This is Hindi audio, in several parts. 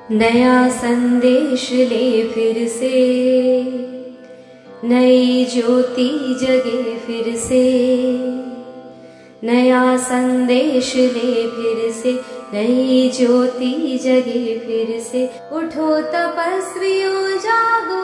नया संदेश ले फिर से, नई ज्योति जगे फिर से। नया संदेश ले फिर से, नई ज्योति जगे फिर से। उठो तपस्वियों जागो,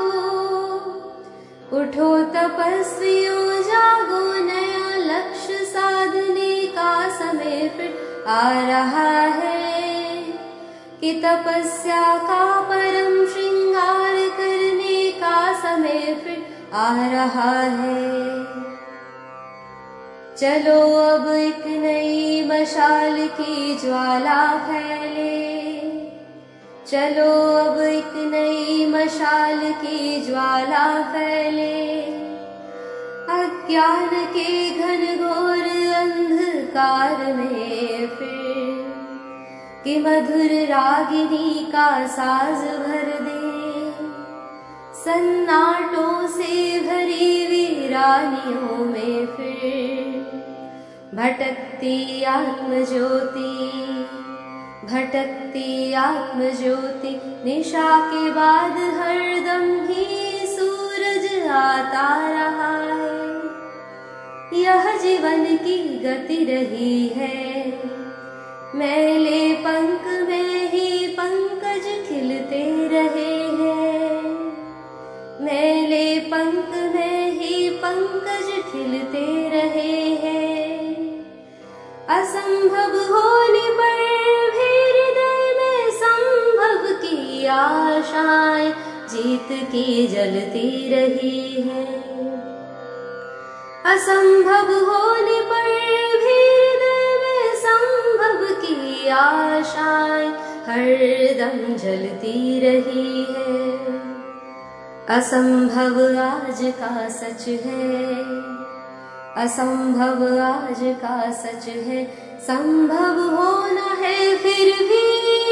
उठो तपस्वियों जागो। नया लक्ष्य साधने का समय फिर आ रहा है, कि तपस्या का परम श्रृंगार करने का समय फिर आ रहा है। चलो अब एक नई मशाल की ज्वाला फैले, चलो अब एक नई मशाल की ज्वाला फैले। अज्ञान के घनघोर अंधकार में फिर, कि मधुर रागिनी का साज भर दे। सन्नाटों से भरी वीरानियों में फिर भटकती आत्म ज्योति, भटकती आत्म ज्योति। निशा के बाद हरदम ही सूरज आता रहा है। यह जीवन की गति रही है, मैले पंख में ही पंकज खिलते रहे हैं। मैले पंख में ही पंकज खिलते रहे हैं। असंभव होने पर भी हृदय में संभव की आशाएं जीत की जलती रही है। असंभव होने पर भी आशाएं हरदम जलती रही है। असंभव आज का सच है, असंभव आज का सच है। संभव होना है फिर भी,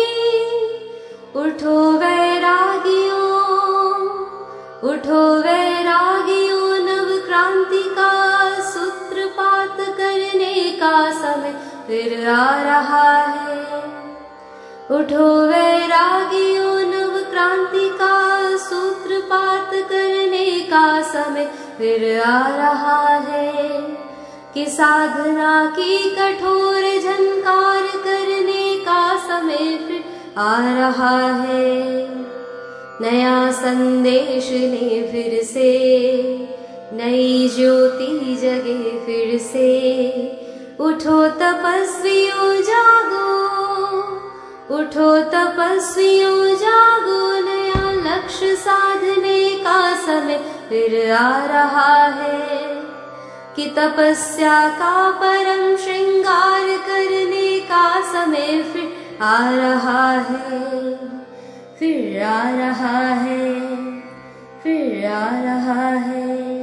उठो वैरागियों, उठो वैरागियों। नव क्रांति का सूत्रपात करने का समय फिर आ रहा है। उठो वैरागियों, नव क्रांति का सूत्रपात करने का समय फिर आ रहा है। कि साधना की कठोर झंकार करने का समय फिर आ रहा है। नया संदेश ले फिर से, नई ज्योति जगे फिर से। उठो तपस्वियों जागो, उठो तपस्वियों जागो। नया लक्ष्य साधने का समय फिर आ रहा है, कि तपस्या का परम श्रृंगार करने का समय फिर आ रहा है, फिर आ रहा है, फिर आ रहा है।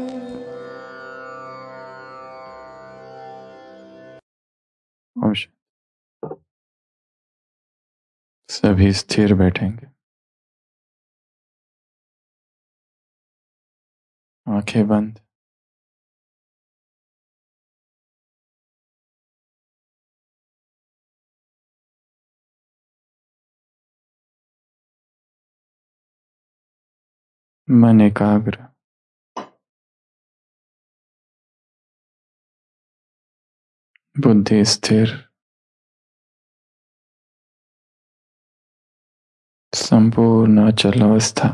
सभी स्थिर बैठेंगे, आंखें बंद। मन एकाग्र, बुद्धि स्थिर। संपूर्ण अचल अवस्था।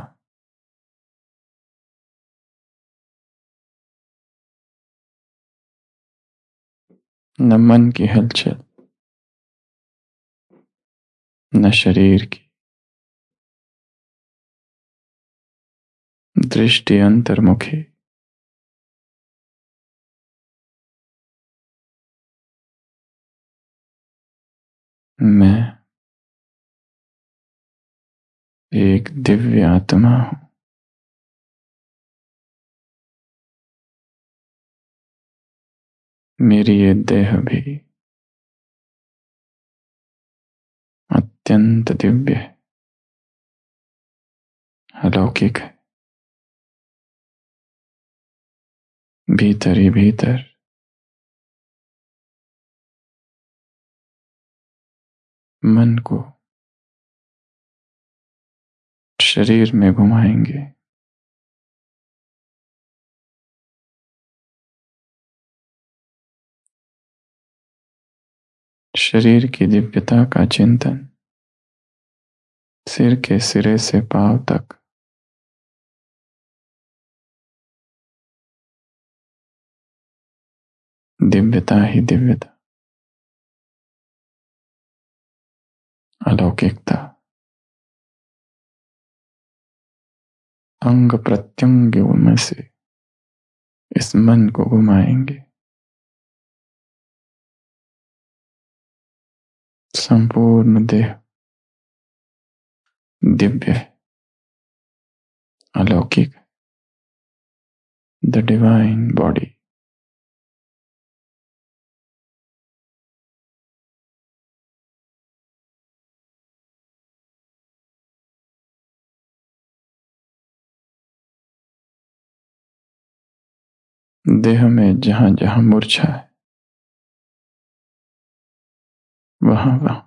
न मन की हलचल, न शरीर की। दृष्टि अंतर्मुखी। मैं एक दिव्य आत्मा हूं। मेरी ये देह भी अत्यंत दिव्य है, अलौकिक है। भीतर ही भीतर मन को शरीर में घुमाएंगे। शरीर की दिव्यता का चिंतन सिर के सिरे से पांव तक दिव्यता ही दिव्यता, अलौकिकता। अंग प्रत्यंग में से इस मन को घुमाएंगे। संपूर्ण देह दिव्य है, अलौकिक, द डिवाइन बॉडी। देह में जहां जहां मूर्छा है वहां वहां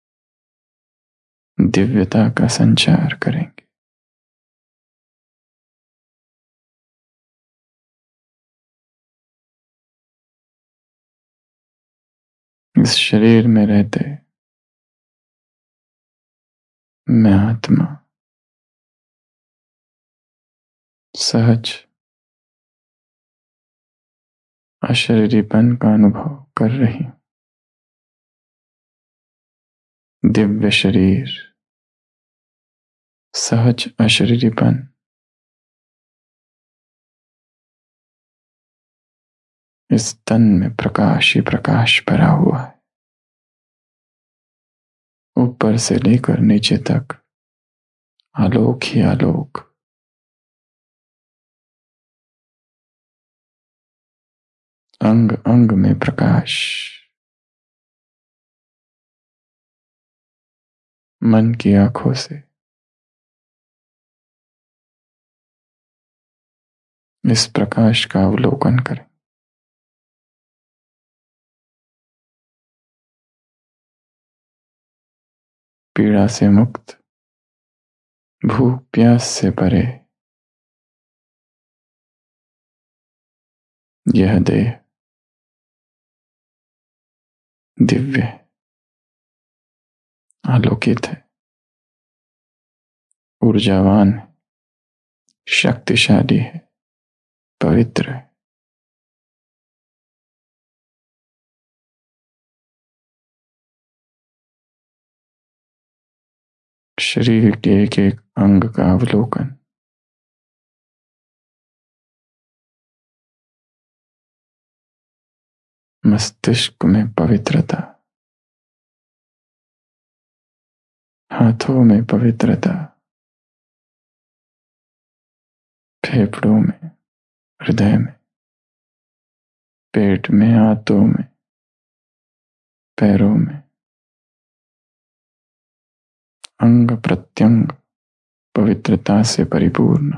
दिव्यता का संचार करेंगे। इस शरीर में रहते मैं आत्मा सहज अशरीरीपन का अनुभव कर रही हूं। दिव्य शरीर, सहज अशरीरीपन, इस तन में प्रकाश ही प्रकाश भरा हुआ है। ऊपर से लेकर नीचे तक आलोक ही आलोक। अंग अंग में प्रकाश। मन की आंखों से इस प्रकाश का अवलोकन करें। पीड़ा से मुक्त, भूख प्यास से परे यह देह दिव्य है, आलोकित है, ऊर्जावान है, शक्तिशाली है, पवित्र है। शरीर के एक एक अंग का अवलोकन मस्तिष्क में पवित्रता, हाथों में पवित्रता, फेफड़ों में, हृदय में, पेट में, हाथों में, पैरों में, अंग प्रत्यंग पवित्रता से परिपूर्ण।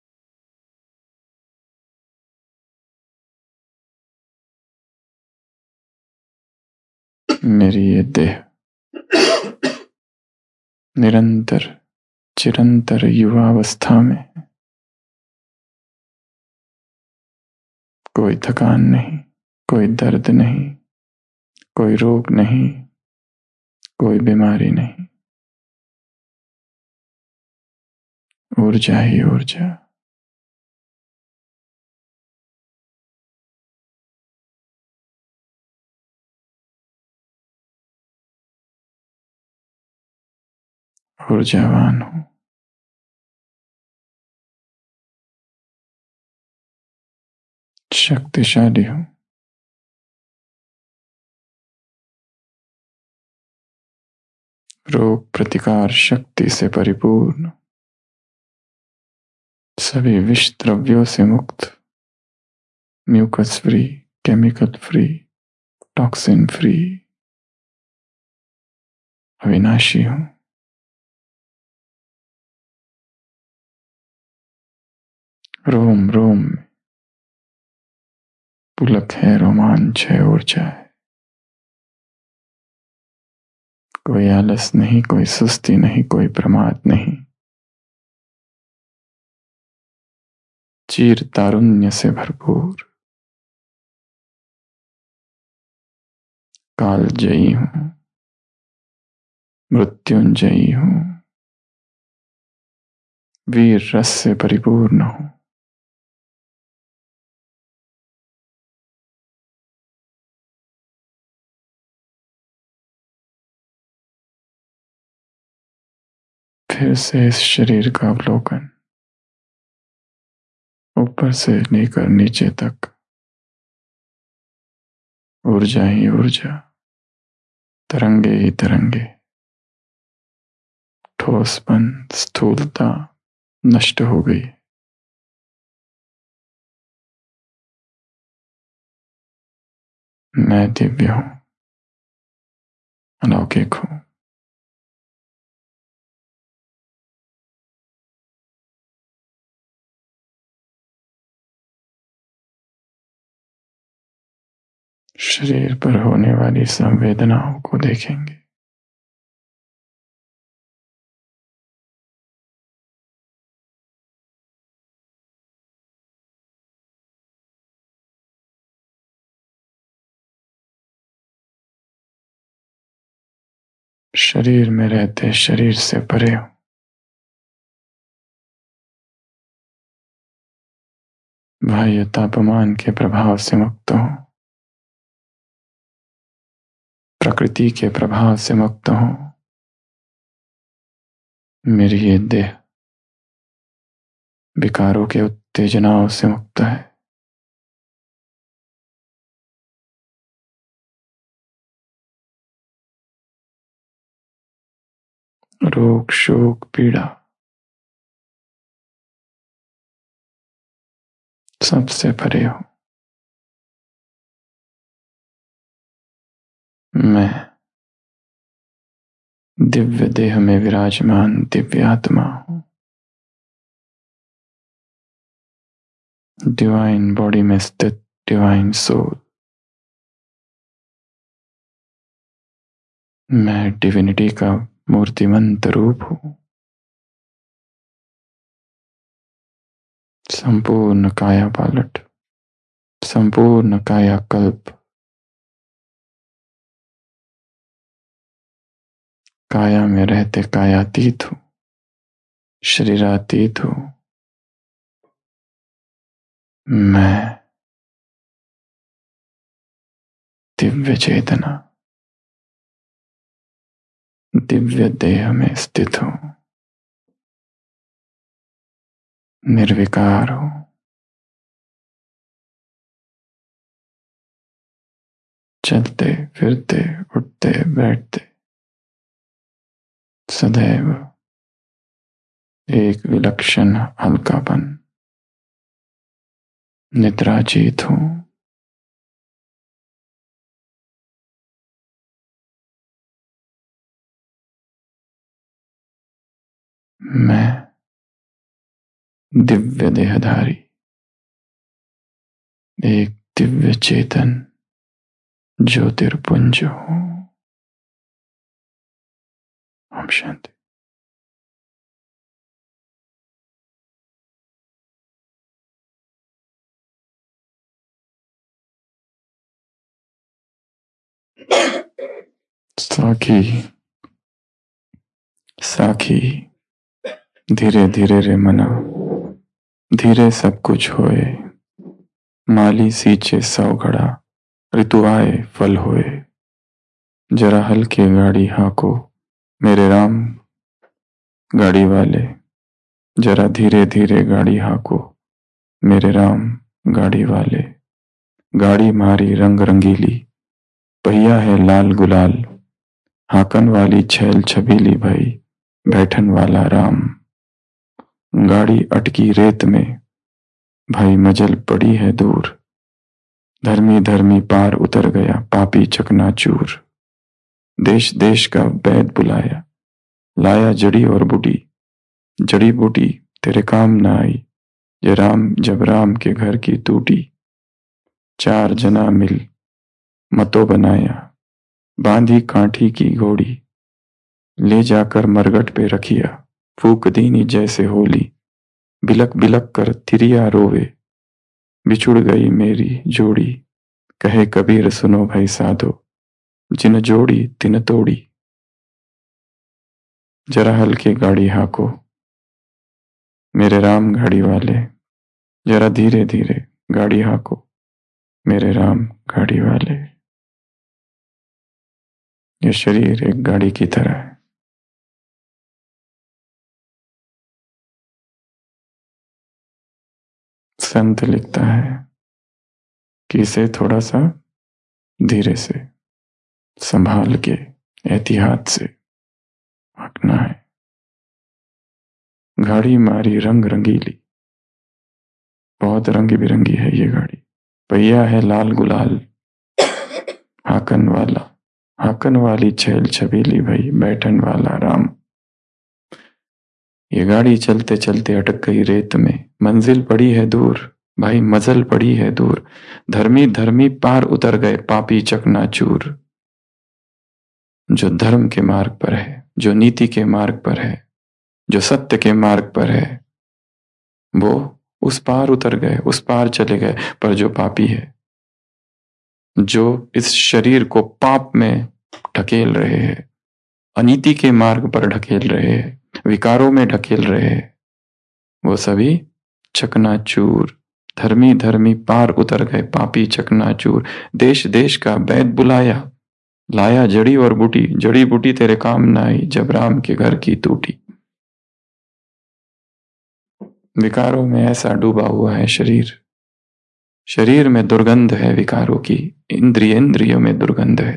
मेरी ये देह निरंतर चिरंतर युवावस्था में है। कोई थकान नहीं, कोई दर्द नहीं, कोई रोग नहीं, कोई बीमारी नहीं, ऊर्जा ही ऊर्जा। ऊर्जावान हूं, शक्तिशाली हूं। रोग प्रतिकार शक्ति से परिपूर्ण, सभी विष द्रव्यों से मुक्त, mucus free, chemical free, toxin free, अविनाशी हूं। रोम रोम में पुलक है, रोमांच है, ऊर्जा है। कोई आलस नहीं, कोई सुस्ती नहीं, कोई प्रमाद नहीं। चीर तारुण्य से भरपूर। काल जयी हूं, मृत्युंजयी हूं, वीर रस से परिपूर्ण हूं। फिर से इस शरीर का अवलोकन, ऊपर से लेकर नीचे तक ऊर्जा ही ऊर्जा, तरंगे ही तरंगे, ठोसपन, स्थूलता नष्ट हो गई। मैं दिव्य हूं, अलौकिक हूं। शरीर पर होने वाली संवेदनाओं को देखेंगे। शरीर में रहते शरीर से परे हूं। बाह्य तापमान के प्रभाव से मुक्त हूं, प्रकृति के प्रभाव से मुक्त हूं। मेरी ये देह विकारों के उत्तेजनाओं से मुक्त है। रोग, शोक, पीड़ा सबसे परे हूं। मैं दिव्य देह में विराजमान दिव्य आत्मा हूं। डिवाइन बॉडी में स्थित डिवाइन सोल। मैं डिविनिटी का मूर्तिमंत रूप हूं। संपूर्ण काया पालट, संपूर्ण कायाकल्प, काया में रहते कायातीत हूं, शरीरातीत हूं। मैं दिव्य चेतना, दिव्य देह में स्थित हूं, निर्विकार हूं। चलते फिरते उठते बैठते सदैव एक विलक्षण हल्कापन, निद्राजीत हूं। मैं दिव्य देहधारी, एक दिव्य चेतन ज्योतिर्पुंज हूं। ओम शांति। साखी साखी धीरे धीरे रे मना, धीरे सब कुछ होए। माली सींचे सौ घड़ा, ऋतु आए फल होए। जरा हल्के गाड़ी हाको मेरे राम गाड़ी वाले, जरा धीरे धीरे गाड़ी हाको मेरे राम गाड़ी वाले। गाड़ी मारी रंग रंगीली, पहिया है लाल गुलाल। हाकन वाली छैल छबीली भाई, बैठन वाला राम। गाड़ी अटकी रेत में, भाई मजल पड़ी है दूर। धर्मी धर्मी पार उतर गया, पापी चकनाचूर। देश देश का वैद बुलाया, लाया जड़ी और बूटी। जड़ी बूटी तेरे काम न आई, जब राम के घर की टूटी। चार जना मिल मतो बनाया, बांधी कांठी की घोड़ी। ले जाकर मरगट पे रखिया, फूक दीनी जैसे होली। बिलक बिलक कर तिरिया रोवे, बिछुड़ गई मेरी जोड़ी, कहे कबीर सुनो भाई साधो, जिन जोड़ी तिन तोड़ी। जरा हल्के गाड़ी हाको मेरे राम गाड़ी वाले, जरा धीरे धीरे गाड़ी हाको मेरे राम गाड़ी वाले। ये शरीर एक गाड़ी की तरह है। संत लिखता है कि इसे थोड़ा सा धीरे से, संभाल के, एहतियात से हाँकना है। गाड़ी मारी रंग रंगीली, बहुत रंग बिरंगी है ये गाड़ी। पहिया है लाल गुलाल, हाकन वाला, हाकन वाली छैल छबीली भई, बैठन वाला राम। ये गाड़ी चलते चलते अटक गई रेत में, मंजिल पड़ी है दूर भाई, मजल पड़ी है दूर। धर्मी धर्मी पार उतर गए, पापी चकनाचूर। जो धर्म के मार्ग पर है, जो नीति के मार्ग पर है, जो सत्य के मार्ग पर है, वो उस पार उतर गए, उस पार चले गए। पर जो पापी है, जो इस शरीर को पाप में ढकेल रहे हैं, अनीति के मार्ग पर ढकेल रहे हैं, विकारों में ढकेल रहे हैं, वो सभी चकनाचूर। धर्मी धर्मी पार उतर गए, पापी चकनाचूर। देश देश का वैद बुलाया, लाया जड़ी और बूटी, जड़ी बूटी तेरे काम न आई, जब राम के घर की टूटी। विकारों में ऐसा डूबा हुआ है शरीर, शरीर में दुर्गंध है विकारों की, इंद्रियों में दुर्गंध है।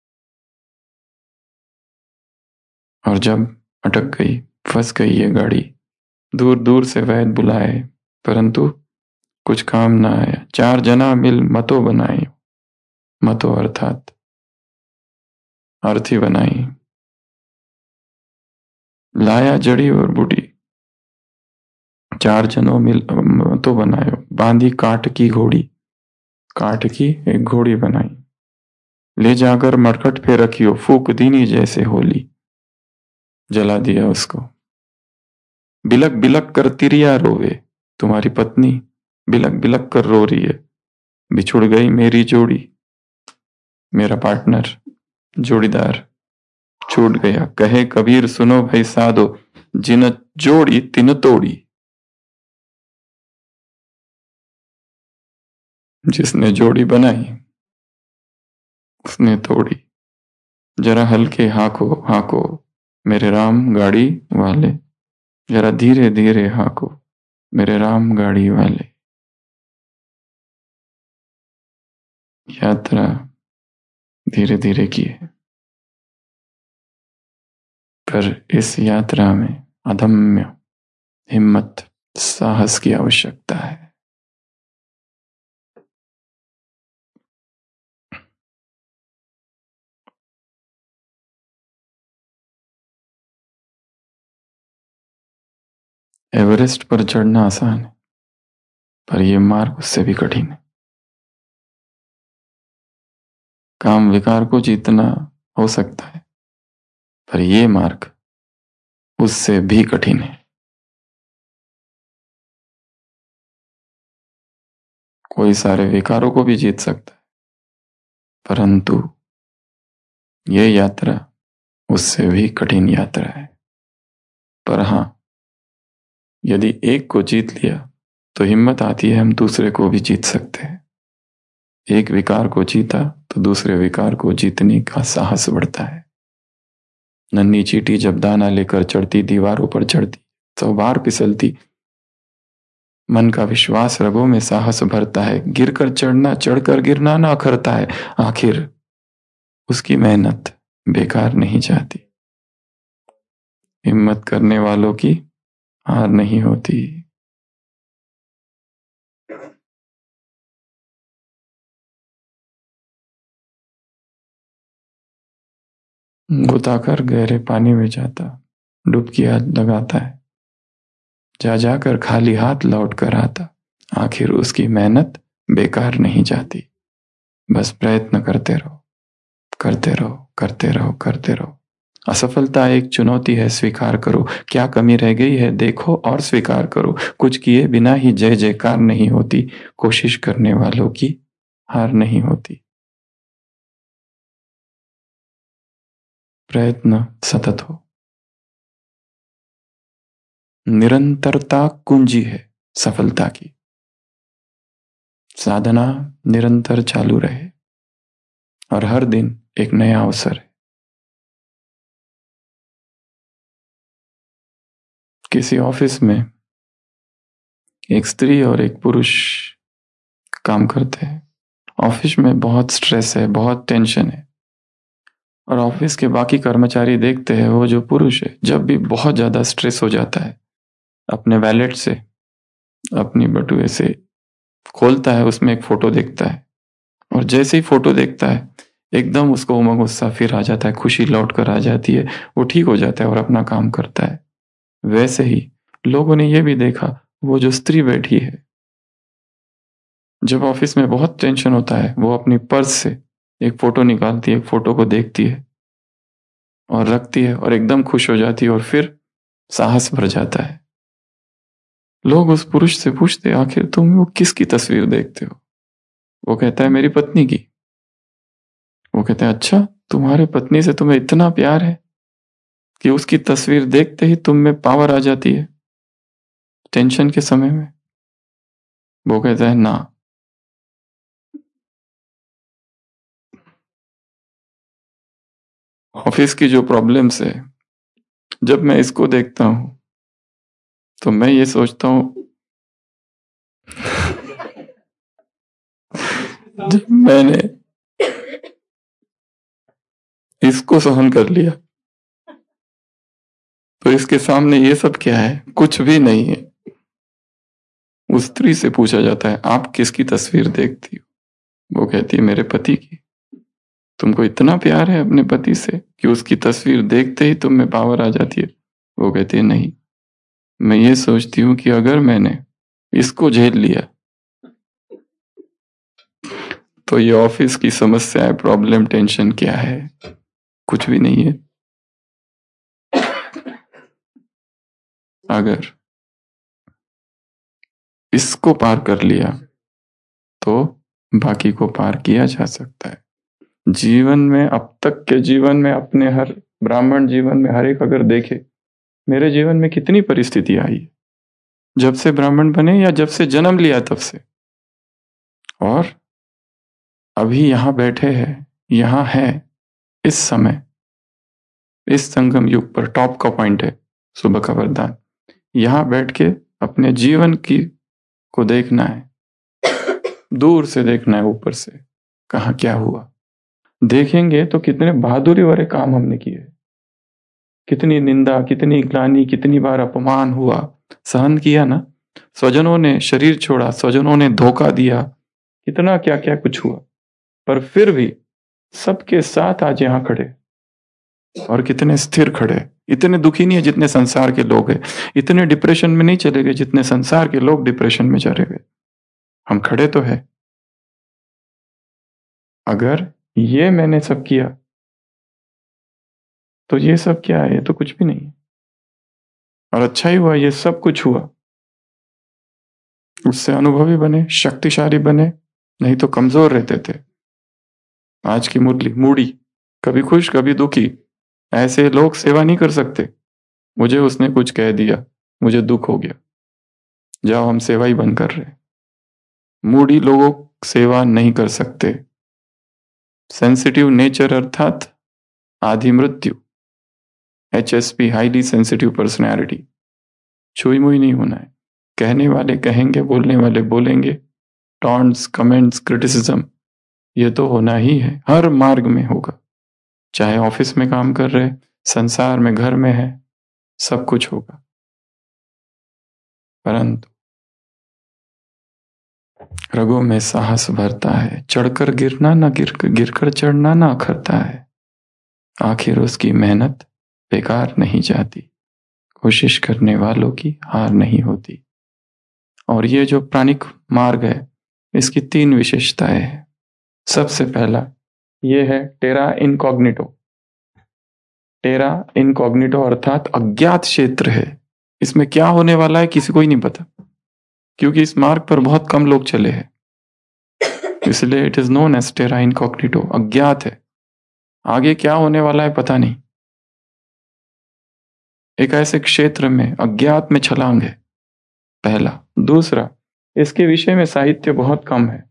और जब अटक गई, फंस गई ये गाड़ी, दूर दूर से वैद बुलाए, परंतु कुछ काम ना आया। चार जना मिल मतो बनाई, मतो अर्थात अर्थी बनाई। लाया जड़ी और बूटी, चार जनों मिल मतो बनायो। बांधी काठ की घोड़ी, काठ की एक घोड़ी बनाई। ले जाकर मरकट पे रखियो, फूक दीनी जैसे होली, जला दिया उसको। बिलक बिलक कर तिरिया रोवे, तुम्हारी पत्नी बिलक बिलक कर रो रही है। बिछुड़ गई मेरी जोड़ी, मेरा पार्टनर, जोड़ीदार छूट गया। कहे कबीर सुनो भाई साधो, जिन जोड़ी तिन तोड़ी। जिसने जोड़ी बनाई उसने तोड़ी। जरा हल्के हाको हाको मेरे राम गाड़ी वाले, जरा धीरे धीरे हाको मेरे राम गाड़ी वाले। यात्रा धीरे धीरे की है, पर इस यात्रा में अदम्य हिम्मत, साहस की आवश्यकता है। एवरेस्ट पर चढ़ना आसान है, पर यह मार्ग उससे भी कठिन है। काम विकार को जीतना हो सकता है, पर यह मार्ग उससे भी कठिन है। कोई सारे विकारों को भी जीत सकता है, परंतु यह यात्रा उससे भी कठिन यात्रा है। पर हां, यदि एक को जीत लिया तो हिम्मत आती है, हम दूसरे को भी जीत सकते हैं। एक विकार को जीता तो दूसरे विकार को जीतने का साहस बढ़ता है। नन्ही चींटी जब दाना लेकर चढ़ती, दीवारों पर चढ़ती, 100 बार फिसलती, मन का विश्वास रगों में साहस भरता है। गिरकर चढ़ना, चढ़कर गिरना ना अखरता है, आखिर उसकी मेहनत बेकार नहीं जाती। हिम्मत करने वालों की हार नहीं होती। गुताकर गहरे पानी में जाता, डुबकी लगाता है, जा जाकर खाली हाथ लौट कर आता, आखिर उसकी मेहनत बेकार नहीं जाती। बस प्रयत्न करते रहो, करते रहो, करते रहो, करते रहो, असफलता एक चुनौती है, स्वीकार करो। क्या कमी रह गई है देखो और स्वीकार करो। कुछ किए बिना ही जय जयकार नहीं होती, कोशिश करने वालों की हार नहीं होती। प्रयत्न सतत हो। निरंतरता कुंजी है सफलता की। साधना निरंतर चालू रहे और हर दिन एक नया अवसर है। किसी ऑफिस में एक स्त्री और एक पुरुष काम करते हैं। ऑफिस में बहुत स्ट्रेस है, बहुत टेंशन है, और ऑफिस के बाकी कर्मचारी देखते हैं वो जो पुरुष है जब भी बहुत ज्यादा स्ट्रेस हो जाता है, अपने वैलेट से, अपनी बटुए से खोलता है, उसमें एक फोटो देखता है, और जैसे ही फोटो देखता है एकदम उसको उमंग गुस्सा फिर आ जाता है, खुशी लौट कर आ जाती है, वो ठीक हो जाता है और अपना काम करता है। वैसे ही लोगों ने ये भी देखा, वो जो स्त्री बैठी है, जब ऑफिस में बहुत टेंशन होता है वो अपनी पर्स से एक फोटो निकालती है, फोटो को देखती है और रखती है और एकदम खुश हो जाती है और फिर साहस भर जाता है। लोग उस पुरुष से पूछते, आखिर तुम वो किसकी तस्वीर देखते हो? वो कहता है मेरी पत्नी की। वो कहते हैं अच्छा, तुम्हारे पत्नी से तुम्हें इतना प्यार है कि उसकी तस्वीर देखते ही तुम में पावर आ जाती है टेंशन के समय में? वो कहता है ना, ऑफिस की जो प्रॉब्लम्स है जब मैं इसको देखता हूं तो मैं ये सोचता हूं जब मैंने इसको सहन कर लिया तो इसके सामने ये सब क्या है? कुछ भी नहीं है। उस स्त्री से पूछा जाता है आप किसकी तस्वीर देखती हो? वो कहती है मेरे पति की। तुमको इतना प्यार है अपने पति से कि उसकी तस्वीर देखते ही तुम में पावर आ जाती है? वो कहती है नहीं, मैं ये सोचती हूं कि अगर मैंने इसको झेल लिया तो ये ऑफिस की समस्या है, प्रॉब्लम, टेंशन क्या है? कुछ भी नहीं है। अगर इसको पार कर लिया तो बाकी को पार किया जा सकता है। जीवन में, अब तक के जीवन में, अपने हर ब्राह्मण जीवन में हर एक अगर देखे, मेरे जीवन में कितनी परिस्थिति आई जब से ब्राह्मण बने या जब से जन्म लिया तब से, और अभी यहां बैठे हैं, यहां है, इस समय, इस संगम युग पर टॉप का पॉइंट है सुबह का वरदान। यहां बैठ के अपने जीवन की को देखना है, दूर से देखना है, ऊपर से कहा क्या हुआ। देखेंगे तो कितने बहादुरी वाले काम हमने किए, कितनी निंदा, कितनी ग्लानि, कितनी बार अपमान हुआ, सहन किया ना। स्वजनों ने शरीर छोड़ा, स्वजनों ने धोखा दिया, कितना क्या क्या कुछ हुआ, पर फिर भी सबके साथ आज यहां खड़े, और कितने स्थिर खड़े। इतने दुखी नहीं है जितने संसार के लोग हैं, इतने डिप्रेशन में नहीं चले गए जितने संसार के लोग डिप्रेशन में चले गए। हम खड़े तो है। अगर ये मैंने सब किया तो ये सब क्या है? ये तो कुछ भी नहीं है, और अच्छा ही हुआ ये सब कुछ हुआ। उससे अनुभवी बने, शक्तिशाली बने, नहीं तो कमजोर रहते थे। आज की मुरली मूडी, कभी खुश कभी दुखी, ऐसे लोग सेवा नहीं कर सकते। मुझे उसने कुछ कह दिया, मुझे दुख हो गया, जाओ हम सेवा ही बंद कर रहे। मूडी लोगों सेवा नहीं कर सकते। सेंसिटिव नेचर अर्थात आधी मृत्यु, HSP, हाईली सेंसिटिव पर्सनैलिटी, छुई मुई नहीं होना है। कहने वाले कहेंगे, बोलने वाले बोलेंगे, टॉन्ट्स, कमेंट्स, क्रिटिसिज्म, ये तो होना ही है, हर मार्ग में होगा। चाहे ऑफिस में काम कर रहे, संसार में, घर में है, सब कुछ होगा। परंतु रगों में साहस भरता है, चढ़कर गिरना ना, गिरकर चढ़ना ना अखरता है। आखिर उसकी मेहनत बेकार नहीं जाती, कोशिश करने वालों की हार नहीं होती। और ये जो प्राणिक मार्ग है, इसकी 3 विशेषताएं हैं। सबसे पहला ये है टेरा इनकॉग्निटो। टेरा इनकॉग्निटो अर्थात अज्ञात क्षेत्र है। इसमें क्या होने वाला है किसी को ही नहीं पता, क्योंकि इस मार्ग पर बहुत कम लोग चले हैं, इसलिए it is known as terra incognito, अज्ञात है। आगे क्या होने वाला है पता नहीं। एक ऐसे क्षेत्र में अज्ञात में छलांग है, पहला। दूसरा, इसके विषय में साहित्य बहुत कम है,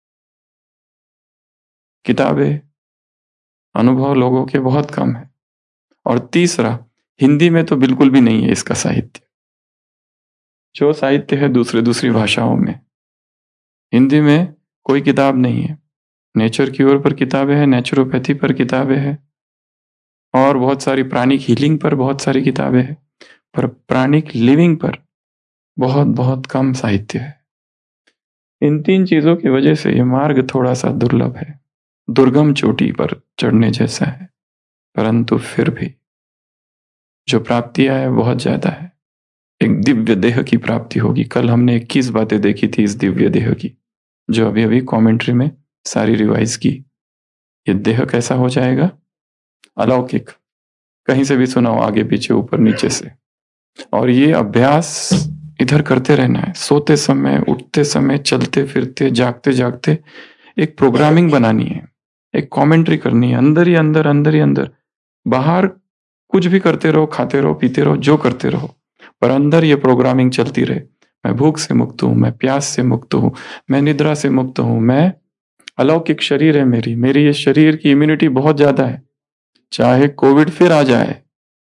किताबें अनुभव लोगों के बहुत कम है। और तीसरा, हिंदी में तो बिल्कुल भी नहीं है इसका साहित्य। जो साहित्य है दूसरी भाषाओं में, हिंदी में कोई किताब नहीं है। नेचर क्यूर पर किताबें हैं, नेचुरोपैथी पर किताबें हैं, और बहुत सारी प्राणिक हीलिंग पर बहुत सारी किताबें हैं, पर प्राणिक लिविंग पर बहुत बहुत कम साहित्य है। इन तीन चीजों की वजह से यह मार्ग थोड़ा सा दुर्लभ है, दुर्गम चोटी पर चढ़ने जैसा है, परंतु फिर भी जो प्राप्तियां है बहुत ज्यादा है। एक दिव्य देह की प्राप्ति होगी। कल हमने 21 बातें देखी थी इस दिव्य देह की, जो अभी अभी कमेंट्री में सारी रिवाइज की। ये देह कैसा हो जाएगा? अलौकिक। कहीं से भी सुनाओ, आगे पीछे ऊपर नीचे से। और ये अभ्यास इधर करते रहना है, सोते समय, उठते समय, चलते फिरते, जागते जागते। एक प्रोग्रामिंग बनानी है, एक कमेंट्री करनी है, अंदर ही अंदर, अंदर ही अंदर। बाहर कुछ भी करते रहो, खाते रहो, पीते रहो, जो करते रहो, पर अंदर ये प्रोग्रामिंग चलती रहे। मैं भूख से मुक्त हूं, मैं प्यास से मुक्त हूं, मैं निद्रा से मुक्त हूं, मैं अलौकिक शरीर है मेरी ये शरीर की इम्यूनिटी बहुत ज्यादा है, चाहे कोविड फिर आ जाए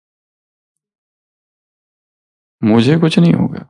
मुझे कुछ नहीं होगा।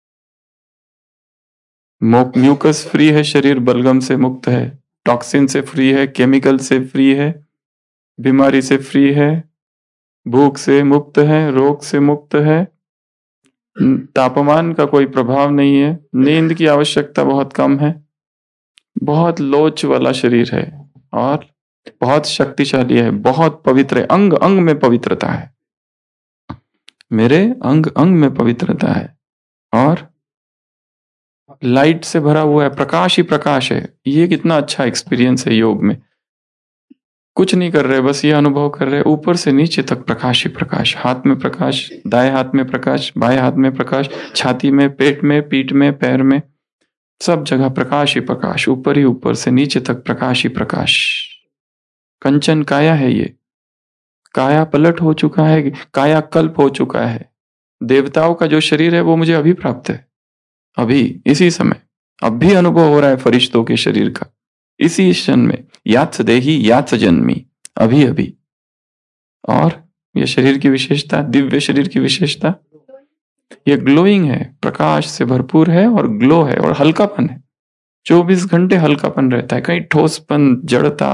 म्यूकस फ्री है शरीर, बलगम से मुक्त है, टॉक्सिन से फ्री है, केमिकल से फ्री है, बीमारी से फ्री है, भूख से मुक्त है, रोग से मुक्त है, तापमान का कोई प्रभाव नहीं है, नींद की आवश्यकता बहुत कम है, बहुत लोच वाला शरीर है और बहुत शक्तिशाली है, बहुत पवित्र है, अंग अंग में पवित्रता है, मेरे अंग अंग में पवित्रता है, और लाइट से भरा हुआ है, प्रकाश ही प्रकाश है। ये कितना अच्छा एक्सपीरियंस है योग में। कुछ नहीं कर रहे, बस ये अनुभव कर रहे, ऊपर से नीचे तक प्रकाश ही प्रकाश। हाथ में प्रकाश, दाएं हाथ में प्रकाश, बाएं हाथ में प्रकाश, छाती में, पेट में, पीठ में, पैर में, सब जगह प्रकाश ही प्रकाश, ऊपर ही ऊपर से नीचे तक प्रकाश ही प्रकाश। कंचन काया है ये, काया पलट हो चुका है, काया कल्प हो चुका है। देवताओं का जो शरीर है वो मुझे अभी प्राप्त है, अभी इसी समय, अब भी अनुभव हो रहा है फरिश्तों के शरीर का, इसी क्षण में। यात्स देही यात्स जन्मी, अभी अभी। और ये शरीर की विशेषता, दिव्य शरीर की विशेषता, ये ग्लोइंग है, प्रकाश से भरपूर है और ग्लो है और हल्कापन है। 24 घंटे हल्कापन रहता है, कहीं ठोसपन, जड़ता,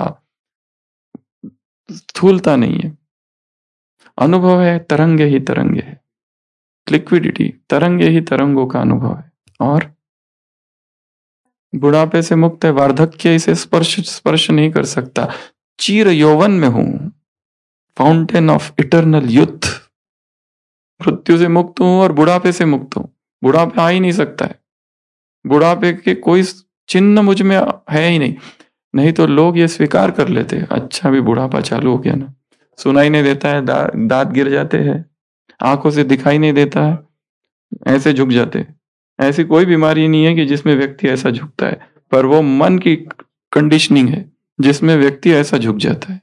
स्थूलता नहीं है। अनुभव है तरंगे ही तरंगे है, लिक्विडिटी, तरंगे ही तरंगों का अनुभव है। और बुढ़ापे से मुक्त है, वार्धक्य इसे स्पर्श नहीं कर सकता। चीर यौवन में हूं, फाउंटेन ऑफ इटर्नल यूथ, मृत्यु से मुक्त हूं और बुढ़ापे से मुक्त हूं। बुढ़ापे आ ही नहीं सकता है, बुढ़ापे के कोई चिन्ह मुझ में है ही नहीं। नहीं तो लोग ये स्वीकार कर लेते, अच्छा भी बुढ़ापा चालू हो गया ना, सुनाई नहीं देता है, दांत गिर जाते हैं, आंखों से दिखाई नहीं देता है, ऐसे झुक जाते हैं। ऐसी कोई बीमारी नहीं है कि जिसमें व्यक्ति ऐसा झुकता है, पर वो मन की कंडीशनिंग है जिसमें व्यक्ति ऐसा झुक जाता है।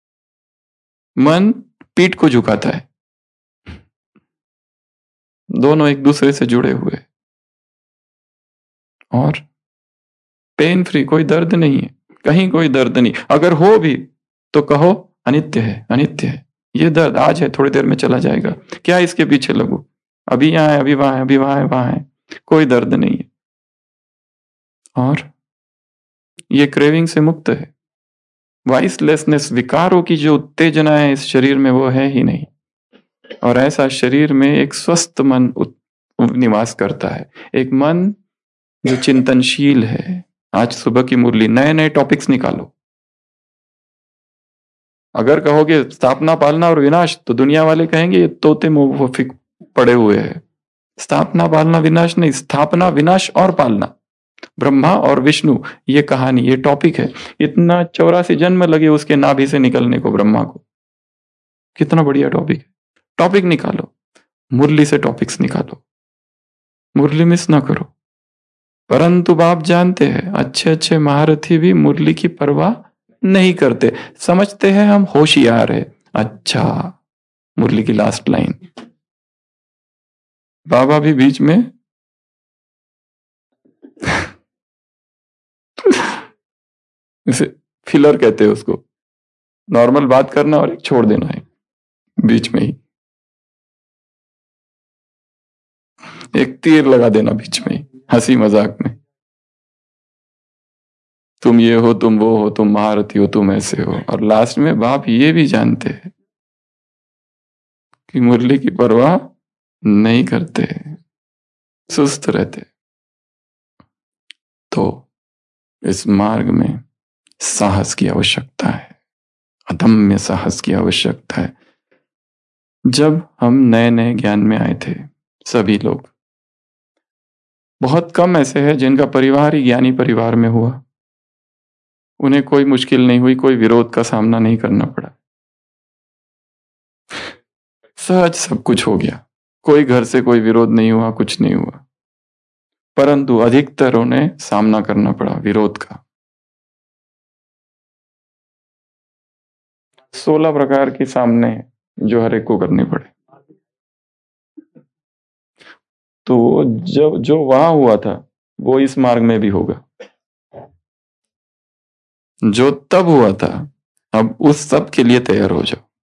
मन पीठ को झुकाता है, दोनों एक दूसरे से जुड़े हुए, और पेन फ्री, कोई दर्द नहीं है, कहीं कोई दर्द नहीं। अगर हो भी तो कहो अनित्य है, अनित्य है, ये दर्द आज है, थोड़ी देर में चला जाएगा, क्या इसके पीछे लगू, अभी यहाँ है, अभी वहां है, अभी वहां है, वहां है, कोई दर्द नहीं है। और ये क्रेविंग से मुक्त है। वाइसलेसनेस, विकारों की जो उत्तेजना है इस शरीर में वो है ही नहीं। और ऐसा शरीर में एक स्वस्थ मन निवास करता है, एक मन जो चिंतनशील है। आज सुबह की मुरली, नए नए टॉपिक्स निकालो। अगर कहोगे स्थापना, पालना और विनाश, तो दुनिया वाले कहेंगे ये तोते मुंह पड़े हुए हैं। स्थापना, पालना, विनाश नहीं, स्थापना, विनाश और पालना, ब्रह्मा और विष्णु, ये कहानी, ये टॉपिक है। इतना 84 जन्म लगे उसके नाभि से निकलने को ब्रह्मा को, कितना बढ़िया टॉपिक है। टॉपिक निकालो, मुरली से टॉपिक्स निकालो, मुरली मिस ना करो। परंतु बाप जानते हैं अच्छे अच्छे महारथी भी मुरली की परवाह नहीं करते, समझते हैं हम होशियार है। अच्छा, मुरली की लास्ट लाइन, बाबा भी बीच में इसे फिलर कहते हैं उसको, नॉर्मल बात करना और एक छोड़ देना है बीच में ही, एक तीर लगा देना बीच में ही हंसी मजाक में, तुम ये हो, तुम वो हो, तुम महारथी हो, तुम ऐसे हो। और लास्ट में बाप ये भी जानते हैं कि मुरली की परवाह नहीं करते, सुस्त रहते। तो इस मार्ग में साहस की आवश्यकता है, अदम्य साहस की आवश्यकता है। जब हम नए नए ज्ञान में आए थे, सभी लोग, बहुत कम ऐसे हैं जिनका परिवार ही ज्ञानी परिवार में हुआ, उन्हें कोई मुश्किल नहीं हुई, कोई विरोध का सामना नहीं करना पड़ा, सहज सब कुछ हो गया, कोई घर से कोई विरोध नहीं हुआ, कुछ नहीं हुआ। परंतु अधिकतर उन्हें सामना करना पड़ा विरोध का। 16 प्रकार के सामने जो हर एक को करने पड़े। तो जब जो वहां हुआ था वो इस मार्ग में भी होगा, जो तब हुआ था अब उस सब के लिए तैयार हो जाओ।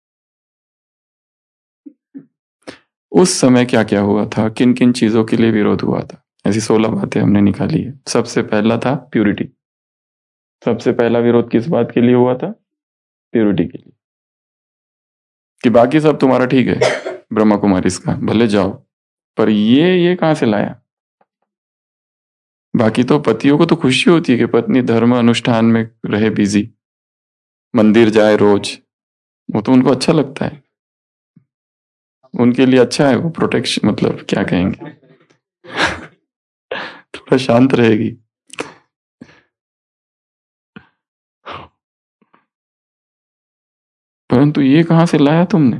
उस समय क्या क्या हुआ था, किन किन चीजों के लिए विरोध हुआ था, ऐसी 16 बातें हमने निकाली है। सबसे पहला था प्यूरिटी। सबसे पहला विरोध किस बात के लिए हुआ था? प्यूरिटी के लिए, कि बाकी सब तुम्हारा ठीक है, ब्रह्मा कुमारी इसका भले जाओ, पर ये कहां से लाया? बाकी तो पतियों को तो खुशी होती है कि पत्नी धर्म अनुष्ठान में रहे बिजी, मंदिर जाए रोज, वो तो उनको अच्छा लगता है, उनके लिए अच्छा है वो, प्रोटेक्शन, मतलब क्या कहेंगे थोड़ा शांत रहेगी। परंतु ये कहां से लाया तुमने?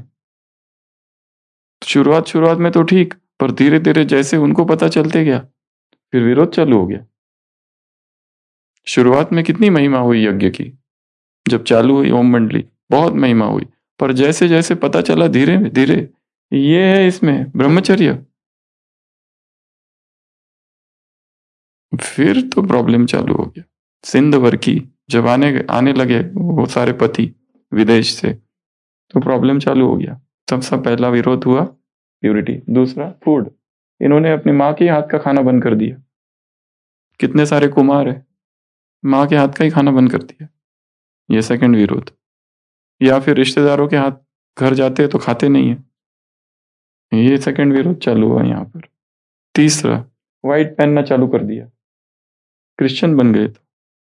शुरुआत में तो ठीक, पर धीरे धीरे जैसे उनको पता चलते गया फिर विरोध चालू हो गया। शुरुआत में कितनी महिमा हुई यज्ञ की, जब चालू हुई ओम मंडली बहुत महिमा हुई, पर जैसे जैसे पता चला धीरे धीरे ये है इसमें ब्रह्मचर्य, फिर तो प्रॉब्लम चालू हो गया। सिंधवर की जब आने लगे वो सारे पति विदेश से, तो प्रॉब्लम चालू हो गया। सबसे पहला विरोध हुआ प्यूरिटी। दूसरा फूड, इन्होंने अपनी माँ के हाथ का खाना बंद कर दिया। कितने सारे कुमार है, माँ के हाथ का ही खाना बंद कर दिया, ये सेकंड विरोध। या फिर रिश्तेदारों के हाथ घर जाते हैं तो खाते नहीं है, ये सेकंड विरोध चालू हुआ यहाँ पर। तीसरा, व्हाइट पहनना चालू कर दिया, क्रिश्चियन बन गए। तो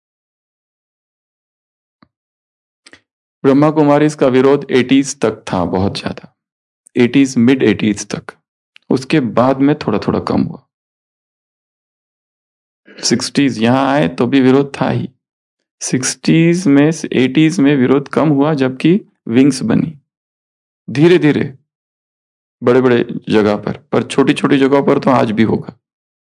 ब्रह्मा कुमारी का विरोध 80s तक था, बहुत ज्यादा, 80s मिड 80s तक। उसके बाद में थोड़ा थोड़ा कम हुआ। 60s यहां आए तो भी विरोध था ही, 60s में 80s में विरोध कम हुआ, जबकि विंग्स बनी धीरे धीरे बड़े बड़े जगह पर छोटी छोटी जगहों पर तो आज भी होगा।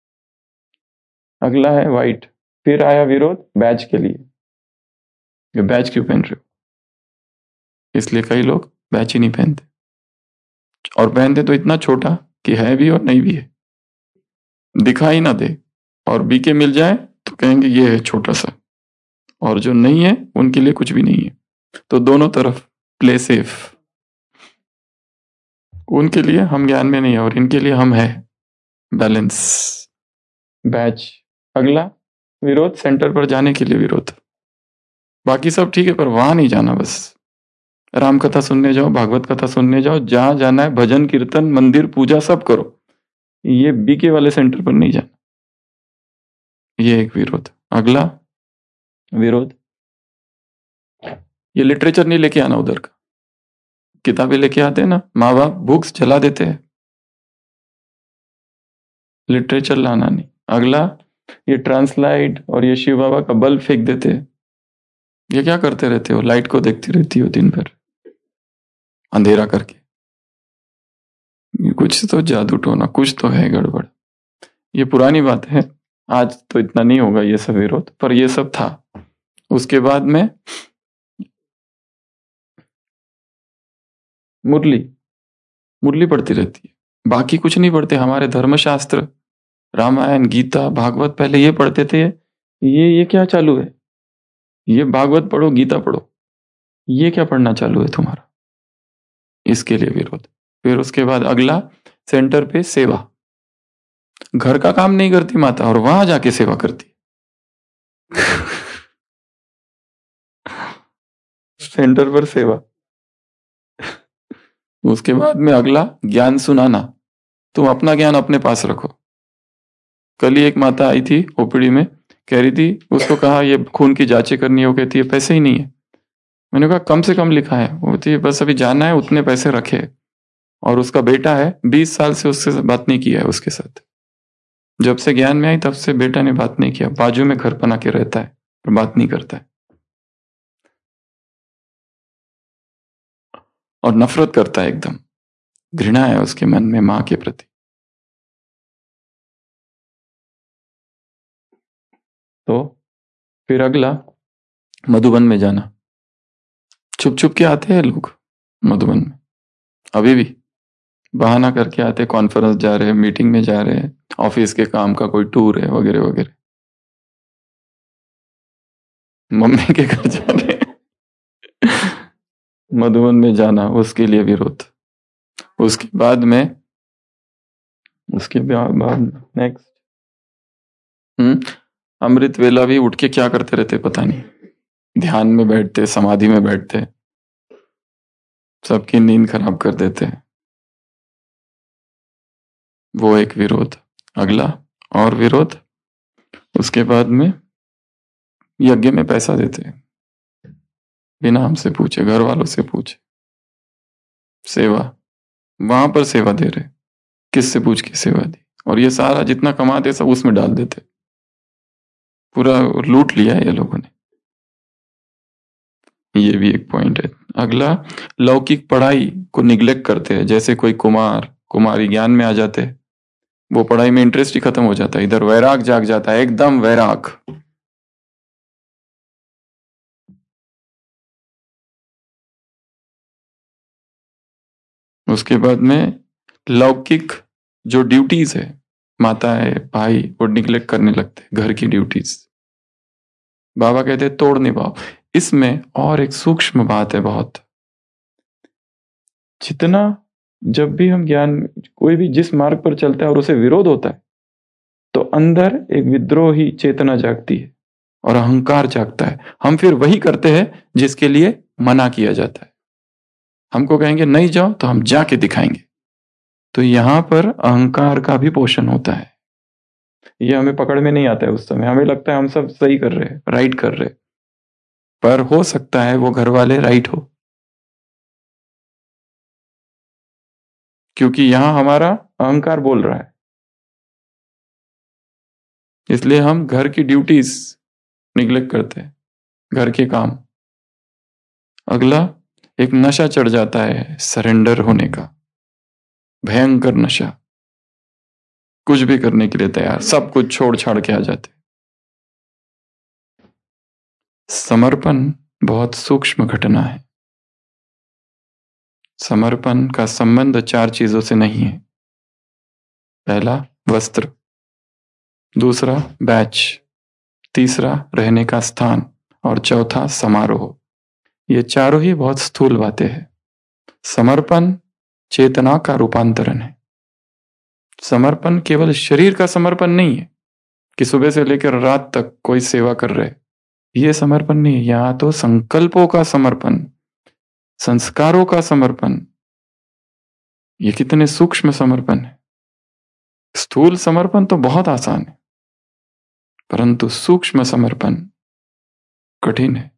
अगला है व्हाइट। फिर आया विरोध बैच के लिए, ये बैच क्यों पहन रहे हो, इसलिए कई लोग बैच ही नहीं पहनते, और पहनते तो इतना छोटा कि है भी और नहीं भी है, दिखाई ना दे, और बीके मिल जाए तो कहेंगे ये है छोटा सा, और जो नहीं है उनके लिए कुछ भी नहीं है। तो दोनों तरफ प्ले सेफ, उनके लिए हम ज्ञान में नहीं है और इनके लिए हम है, बैलेंस, बैच। अगला विरोध सेंटर पर जाने के लिए विरोध, बाकी सब ठीक है पर वहां नहीं जाना, बस राम कथा सुनने जाओ, भागवत कथा सुनने जाओ, जहां जाना है भजन कीर्तन मंदिर पूजा सब करो, ये बीके वाले सेंटर पर नहीं जाना, ये एक विरोध। अगला विरोध, ये लिटरेचर नहीं लेके आना, उधर का किताबें लेके आते हैं ना, माँ बाप बुक्स जला देते हैं, लिटरेचर लाना नहीं। अगला, ये ट्रांसलाइट और ये शिव बाबा का बल्ब फेंक देते हैं, ये क्या करते रहते हो, लाइट को देखती रहती हो दिन भर, अंधेरा करके। कुछ तो जादू टोना, कुछ तो है गड़बड़। ये पुरानी बात है, आज तो इतना नहीं होगा ये सब विरोध, पर ये सब था। उसके बाद में मुरली मुरली पढ़ती रहती है, बाकी कुछ नहीं पढ़ते। हमारे धर्मशास्त्र, रामायण, गीता, भागवत पहले ये पढ़ते थे। ये क्या चालू है? ये भागवत पढ़ो, गीता पढ़ो, ये क्या पढ़ना चालू है तुम्हारा? इसके लिए विरोध। फिर उसके बाद अगला, सेंटर पे सेवा। घर का काम नहीं करती माता और वहां जाके सेवा करती। सेंटर पर सेवा। उसके बाद में अगला, ज्ञान सुनाना। तुम अपना ज्ञान अपने पास रखो। कल ही एक माता आई थी ओपीडी में, कह रही थी, उसको कहा ये खून की जांचें करनी है, वो कहती है पैसे ही नहीं है। मैंने कहा कम से कम लिखा है। वो कहती है बस अभी जाना है, उतने पैसे रखे। और उसका बेटा है, 20 साल से उससे बात नहीं किया है उसके साथ। जब से ज्ञान में आई तब से बेटा ने बात नहीं किया। बाजू में घर बना के रहता है पर बात नहीं करता है और नफरत करता है एकदम। घृणा है उसके मन में मां के प्रति। तो फिर अगला, मधुबन में जाना। छुप छुप के आते हैं लोग मधुबन में, अभी भी बहाना करके आते, कॉन्फ्रेंस जा रहे हैं, मीटिंग में जा रहे हैं, ऑफिस के काम का कोई टूर है वगैरह वगैरह, मम्मी के घर जा रहे हैं। मधुबन में जाना, उसके लिए विरोध। उसके बाद नेक्स्ट, अमृत वेला भी उठ के क्या करते रहते पता नहीं, ध्यान में बैठते, समाधि में बैठते, सबकी नींद खराब कर देते। वो एक विरोध। अगला और विरोध, उसके बाद में यज्ञ में पैसा देते हैं बिना हमसे पूछे, घर वालों से पूछे। सेवा, वहां पर सेवा दे रहे, किससे पूछ के सेवा दी, और ये सारा जितना कमाते सब उसमें डाल देते। पूरा लूट लिया है ये लोगों ने। ये भी एक पॉइंट है। अगला, लौकिक पढ़ाई को निग्लेक्ट करते हैं। जैसे कोई कुमार कुमारी ज्ञान में आ जाते हैं, वो पढ़ाई में इंटरेस्ट ही खत्म हो जाता है, इधर वैराग जाग जाता है, एकदम वैराग। उसके बाद में लौकिक जो ड्यूटीज है, माता है, भाई, वो निग्लेक्ट करने लगते हैं, घर की ड्यूटीज। बाबा कहते हैं तोड़ निभाओ। इसमें और एक सूक्ष्म बात है बहुत। जितना, जब भी हम ज्ञान, कोई भी जिस मार्ग पर चलता है और उसे विरोध होता है, तो अंदर एक विद्रोही चेतना जागती है और अहंकार जागता है। हम फिर वही करते हैं जिसके लिए मना किया जाता है। हमको कहेंगे नहीं जाओ तो हम जाके दिखाएंगे। तो यहां पर अहंकार का भी पोषण होता है। ये हमें पकड़ में नहीं आता है उस समय, हमें लगता है हम सब सही कर रहे हैं, राइट कर रहे हैं, पर हो सकता है वो घर वाले राइट हो, क्योंकि यहां हमारा अहंकार बोल रहा है। इसलिए हम घर की ड्यूटीज निग्लेक्ट करते हैं, घर के काम। अगला, एक नशा चढ़ जाता है सरेंडर होने का, भयंकर नशा। कुछ भी करने के लिए तैयार, सब कुछ छोड़ छाड़ के आ जाते। समर्पण बहुत सूक्ष्म घटना है। समर्पण का संबंध 4 चीजों से नहीं है। पहला, वस्त्र। दूसरा, बैच। तीसरा, रहने का स्थान। और चौथा, समारोह। ये चारों ही बहुत स्थूल बातें हैं। समर्पण चेतना का रूपांतरण है। समर्पण केवल शरीर का समर्पण नहीं है कि सुबह से लेकर रात तक कोई सेवा कर रहे, ये समर्पण नहीं है। यहां तो संकल्पों का समर्पण, संस्कारों का समर्पण, ये कितने सूक्ष्म समर्पण है। स्थूल समर्पण तो बहुत आसान है, परंतु सूक्ष्म समर्पण कठिन है।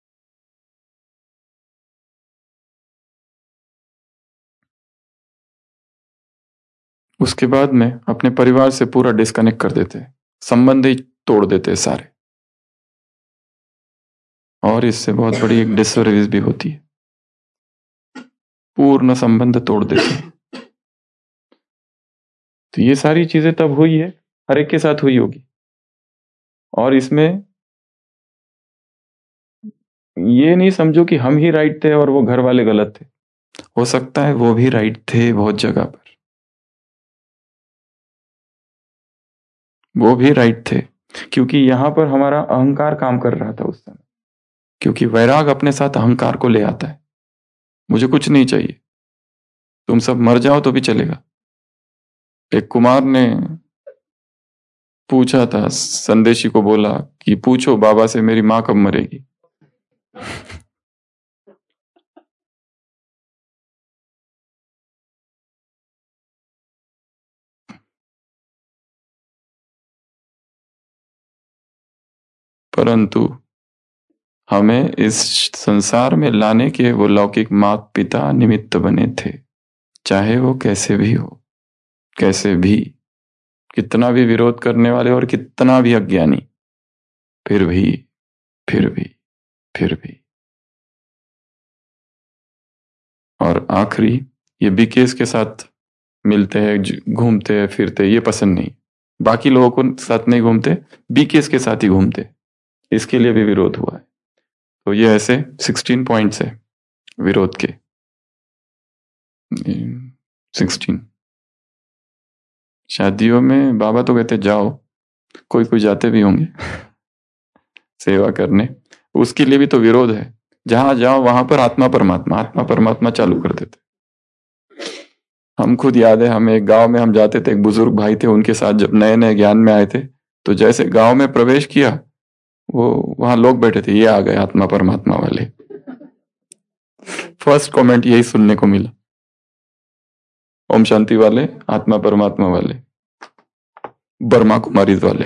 उसके बाद में अपने परिवार से पूरा डिस्कनेक्ट कर देते हैं, संबंध ही तोड़ देते हैं सारे। और इससे बहुत बड़ी एक डिससर्विस भी होती है। पूर्ण संबंध तोड़ देते हैं। तो ये सारी चीजें तब हुई है, हर एक के साथ हुई होगी। और इसमें ये नहीं समझो कि हम ही राइट थे और वो घर वाले गलत थे। हो सकता है वो भी राइट थे बहुत जगह पर, वो भी राइट थे, क्योंकि यहां पर हमारा अहंकार काम कर रहा था उस समय। क्योंकि वैराग अपने साथ अहंकार को ले आता है, मुझे कुछ नहीं चाहिए, तुम सब मर जाओ तो भी चलेगा। एक कुमार ने पूछा था, संदेशी को बोला कि पूछो बाबा से मेरी माँ कब मरेगी। परंतु हमें इस संसार में लाने के वो लौकिक माता पिता निमित्त बने थे, चाहे वो कैसे भी हो, कैसे भी, कितना भी विरोध करने वाले और कितना भी अज्ञानी, फिर भी फिर भी फिर भी। और आखिरी, ये बीकेएस के साथ मिलते हैं, घूमते हैं फिरते, ये पसंद नहीं। बाकी लोगों को साथ नहीं घूमते, बीकेएस के साथ ही घूमते, इसके लिए भी विरोध हुआ है। तो ये ऐसे 16 पॉइंट्स है विरोध के। 16 शादियों में बाबा तो कहते जाओ, कोई कोई जाते भी होंगे सेवा करने, उसके लिए भी तो विरोध है। जहां जाओ वहां पर आत्मा परमात्मा आत्मा परमात्मा चालू कर देते। हम खुद याद है, हमें एक गांव में हम जाते थे, एक बुजुर्ग भाई थे, उनके साथ जब नए नए ज्ञान में आए थे, तो जैसे गांव में प्रवेश किया, वो वहां लोग बैठे थे, ये आ गए आत्मा परमात्मा वाले। फर्स्ट कमेंट यही सुनने को मिला, ओम शांति वाले, आत्मा परमात्मा वाले, ब्रह्मा कुमारी वाले।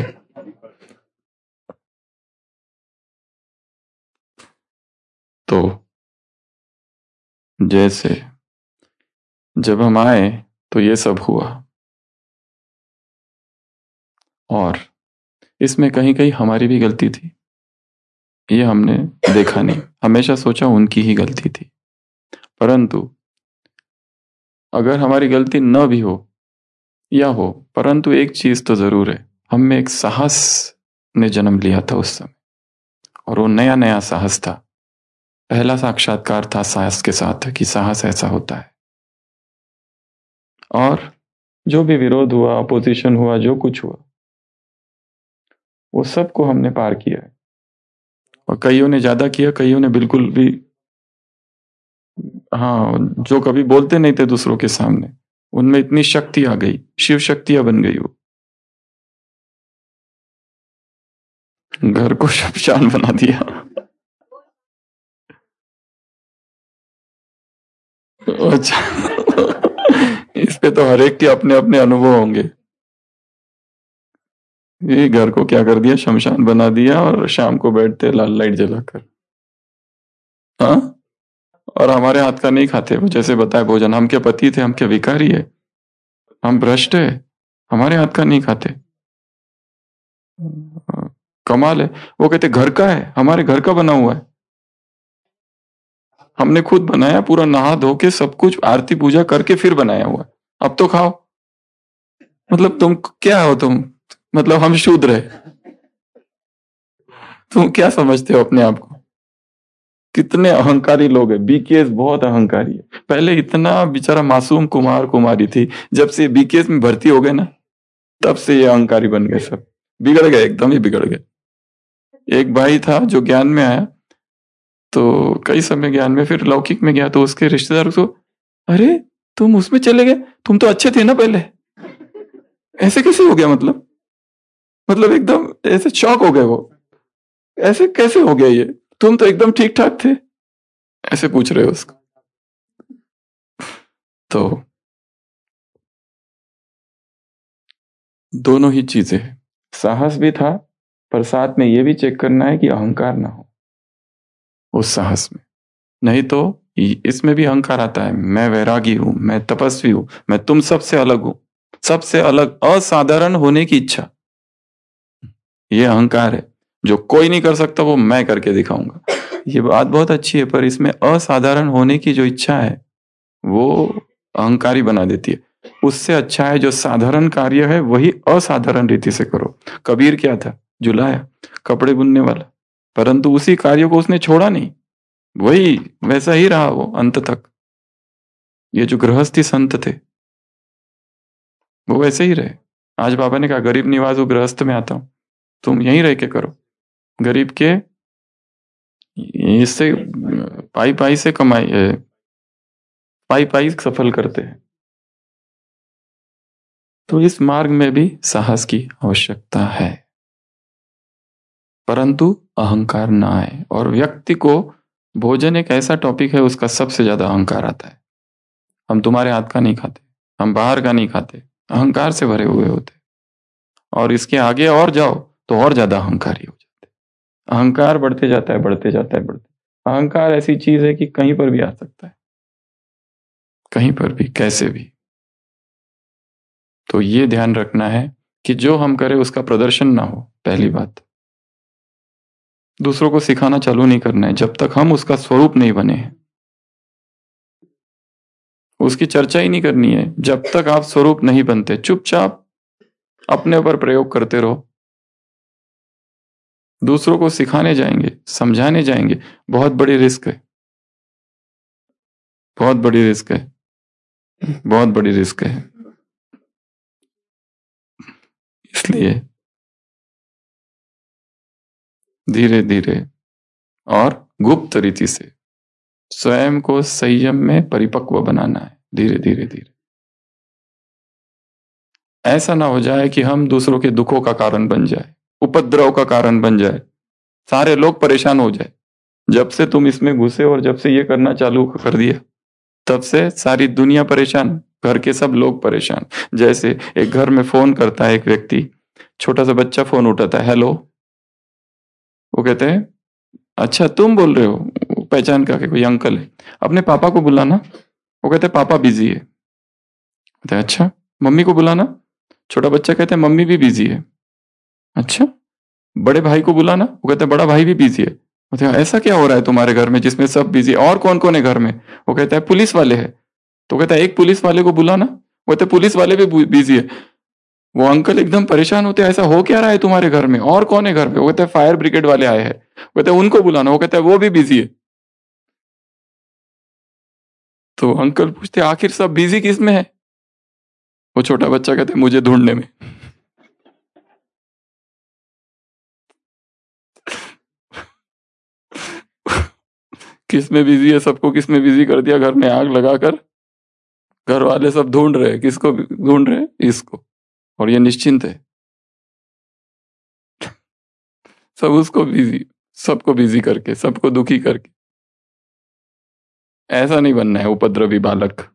तो जैसे जब हम आए तो ये सब हुआ, और इसमें कहीं कहीं हमारी भी गलती थी, ये हमने देखा नहीं, हमेशा सोचा उनकी ही गलती थी। परंतु अगर हमारी गलती न भी हो या हो, परंतु एक चीज तो जरूर है, हम में एक साहस ने जन्म लिया था उस समय, और वो नया नया साहस था, पहला साक्षात्कार था साहस के साथ कि साहस ऐसा होता है। और जो भी विरोध हुआ, अपोजिशन हुआ, जो कुछ हुआ, वो सबको हमने पार किया है। और कईयों ने ज्यादा किया, कईयों ने बिल्कुल भी, हाँ, जो कभी बोलते नहीं थे दूसरों के सामने, उनमें इतनी शक्ति आ गई, शिव शक्तियां बन गई। वो घर को शमशान बना दिया। अच्छा इस पे तो हर एक के अपने अपने अनुभव होंगे। ये घर को क्या कर दिया, शमशान बना दिया, और शाम को बैठते लाल लाइट जलाकर। हाँ, और हमारे हाथ का नहीं खाते, वो जैसे बताए भोजन, हम क्या पति थे, हम क्या भिखारी है, हम भ्रष्ट है, हमारे हाथ का नहीं खाते। कमाल है। वो कहते घर का है, हमारे घर का बना हुआ है, हमने खुद बनाया, पूरा नहा धो के सब कुछ आरती पूजा करके फिर बनाया हुआ, अब तो खाओ। मतलब तुम क्या हो, तुम मतलब हम शूद्र है, तुम क्या समझते हो अपने आप को? कितने अहंकारी लोग हैं। बीकेएस बहुत अहंकारी है। पहले इतना बेचारा मासूम कुमार कुमारी थी, जब से बीकेएस में भर्ती हो गए ना, तब से ये अहंकारी बन गए, सब बिगड़ गए, एकदम ही बिगड़ गए। एक भाई था जो ज्ञान में आया, तो कई समय ज्ञान में, फिर लौकिक में गया, तो उसके रिश्तेदार उसको, अरे तुम उसमें चले गए, तुम तो अच्छे थे ना पहले, ऐसे कैसे हो गया? मतलब एकदम ऐसे शॉक हो गए वो, ऐसे कैसे हो गया ये, तुम तो एकदम ठीक ठाक थे, ऐसे पूछ रहे हो उसको। तो दोनों ही चीजें, साहस भी था, पर साथ में ये भी चेक करना है कि अहंकार ना हो उस साहस में। नहीं तो इसमें भी अहंकार आता है, मैं वैरागी हूं, मैं तपस्वी हूं, मैं तुम सबसे अलग हूं, सबसे अलग, असाधारण होने की इच्छा, ये अहंकार है। जो कोई नहीं कर सकता वो मैं करके दिखाऊंगा। ये बात बहुत अच्छी है, पर इसमें असाधारण होने की जो इच्छा है, वो अहंकारी बना देती है। उससे अच्छा है जो साधारण कार्य है वही असाधारण रीति से करो। कबीर क्या था? जुलाया, कपड़े बुनने वाला, परंतु उसी कार्य को उसने छोड़ा नहीं, वही वैसा ही रहा वो अंत तक। ये जो गृहस्थी संत थे वो वैसे ही रहे। आज बाबा ने कहा गरीब निवास वो गृहस्थ में आता हूं, तुम यहीं रह के करो। गरीब के इससे पाई पाई से कमाई, पाई पाई सफल करते हैं। तो इस मार्ग में भी साहस की आवश्यकता है, परंतु अहंकार ना आए। और व्यक्ति को भोजन एक ऐसा टॉपिक है उसका सबसे ज्यादा अहंकार आता है। हम तुम्हारे हाथ का नहीं खाते, हम बाहर का नहीं खाते, अहंकार से भरे हुए होते। और इसके आगे और जाओ तो और ज्यादा अहंकारी हो जाते। अहंकार बढ़ते जाता है, बढ़ते जाता है, बढ़ते। अहंकार ऐसी चीज है कि कहीं पर भी आ सकता है, कहीं पर भी, कैसे भी। तो ये ध्यान रखना है कि जो हम करें उसका प्रदर्शन ना हो, पहली बात। दूसरों को सिखाना चालू नहीं करना है जब तक हम उसका स्वरूप नहीं बने हैं। उसकी चर्चा ही नहीं करनी है जब तक आप स्वरूप नहीं बनते। चुपचाप अपने ऊपर प्रयोग करते रहो। दूसरों को सिखाने जाएंगे, समझाने जाएंगे, बहुत बड़ी रिस्क है, बहुत बड़ी रिस्क है, बहुत बड़ी रिस्क है। इसलिए धीरे धीरे और गुप्त रीति से स्वयं को संयम में परिपक्व बनाना है, धीरे धीरे धीरे। ऐसा ना हो जाए कि हम दूसरों के दुखों का कारण बन जाए, उपद्रव का कारण बन जाए, सारे लोग परेशान हो जाए। जब से तुम इसमें घुसे और जब से ये करना चालू कर दिया, तब से सारी दुनिया परेशान, घर के सब लोग परेशान। जैसे एक घर में फोन करता है एक व्यक्ति, छोटा सा बच्चा फोन उठाता है, हेलो। वो कहते हैं अच्छा तुम बोल रहे हो, पहचान का कोई अंकल है, अपने पापा को बुलाना। वो कहते हैं पापा बिजी है। कहते हैं अच्छा मम्मी को बुलाना। छोटा बच्चा कहते हैं मम्मी भी बिजी है। अच्छा बड़े भाई को बुलाना। वो कहते हैं बड़ा भाई भी बिजी है। कहते हैं ऐसा क्या हो रहा है तुम्हारे घर में जिसमें सब बिजी है, और कौन कौन है घर में? वो कहता है पुलिस वाले हैं। तो कहता है एक पुलिस वाले को बुलाना। वो कहते पुलिस वाले भी बिजी है। वो अंकल एकदम परेशान होते हैं, ऐसा हो क्या रहा है तुम्हारे घर में, और कौन है घर पे? वो कहते हैं फायर ब्रिगेड वाले आए हैं। वो कहते हैं उनको बुलाना। वो कहता है वो भी बिजी है। तो अंकल पूछते आखिर सब बिजी किस में है? वो छोटा बच्चा कहते हैं मुझे ढूंढने में। किस में बिजी है, सबको किस में बिजी कर दिया, घर में आग लगाकर। घर वाले सब ढूंढ रहे हैं, किसको ढूंढ रहे हैं? इसको। और ये निश्चिंत है, सब उसको बिजी, सबको बिजी करके, सबको दुखी करके। ऐसा नहीं बनना है उपद्रवी बालक।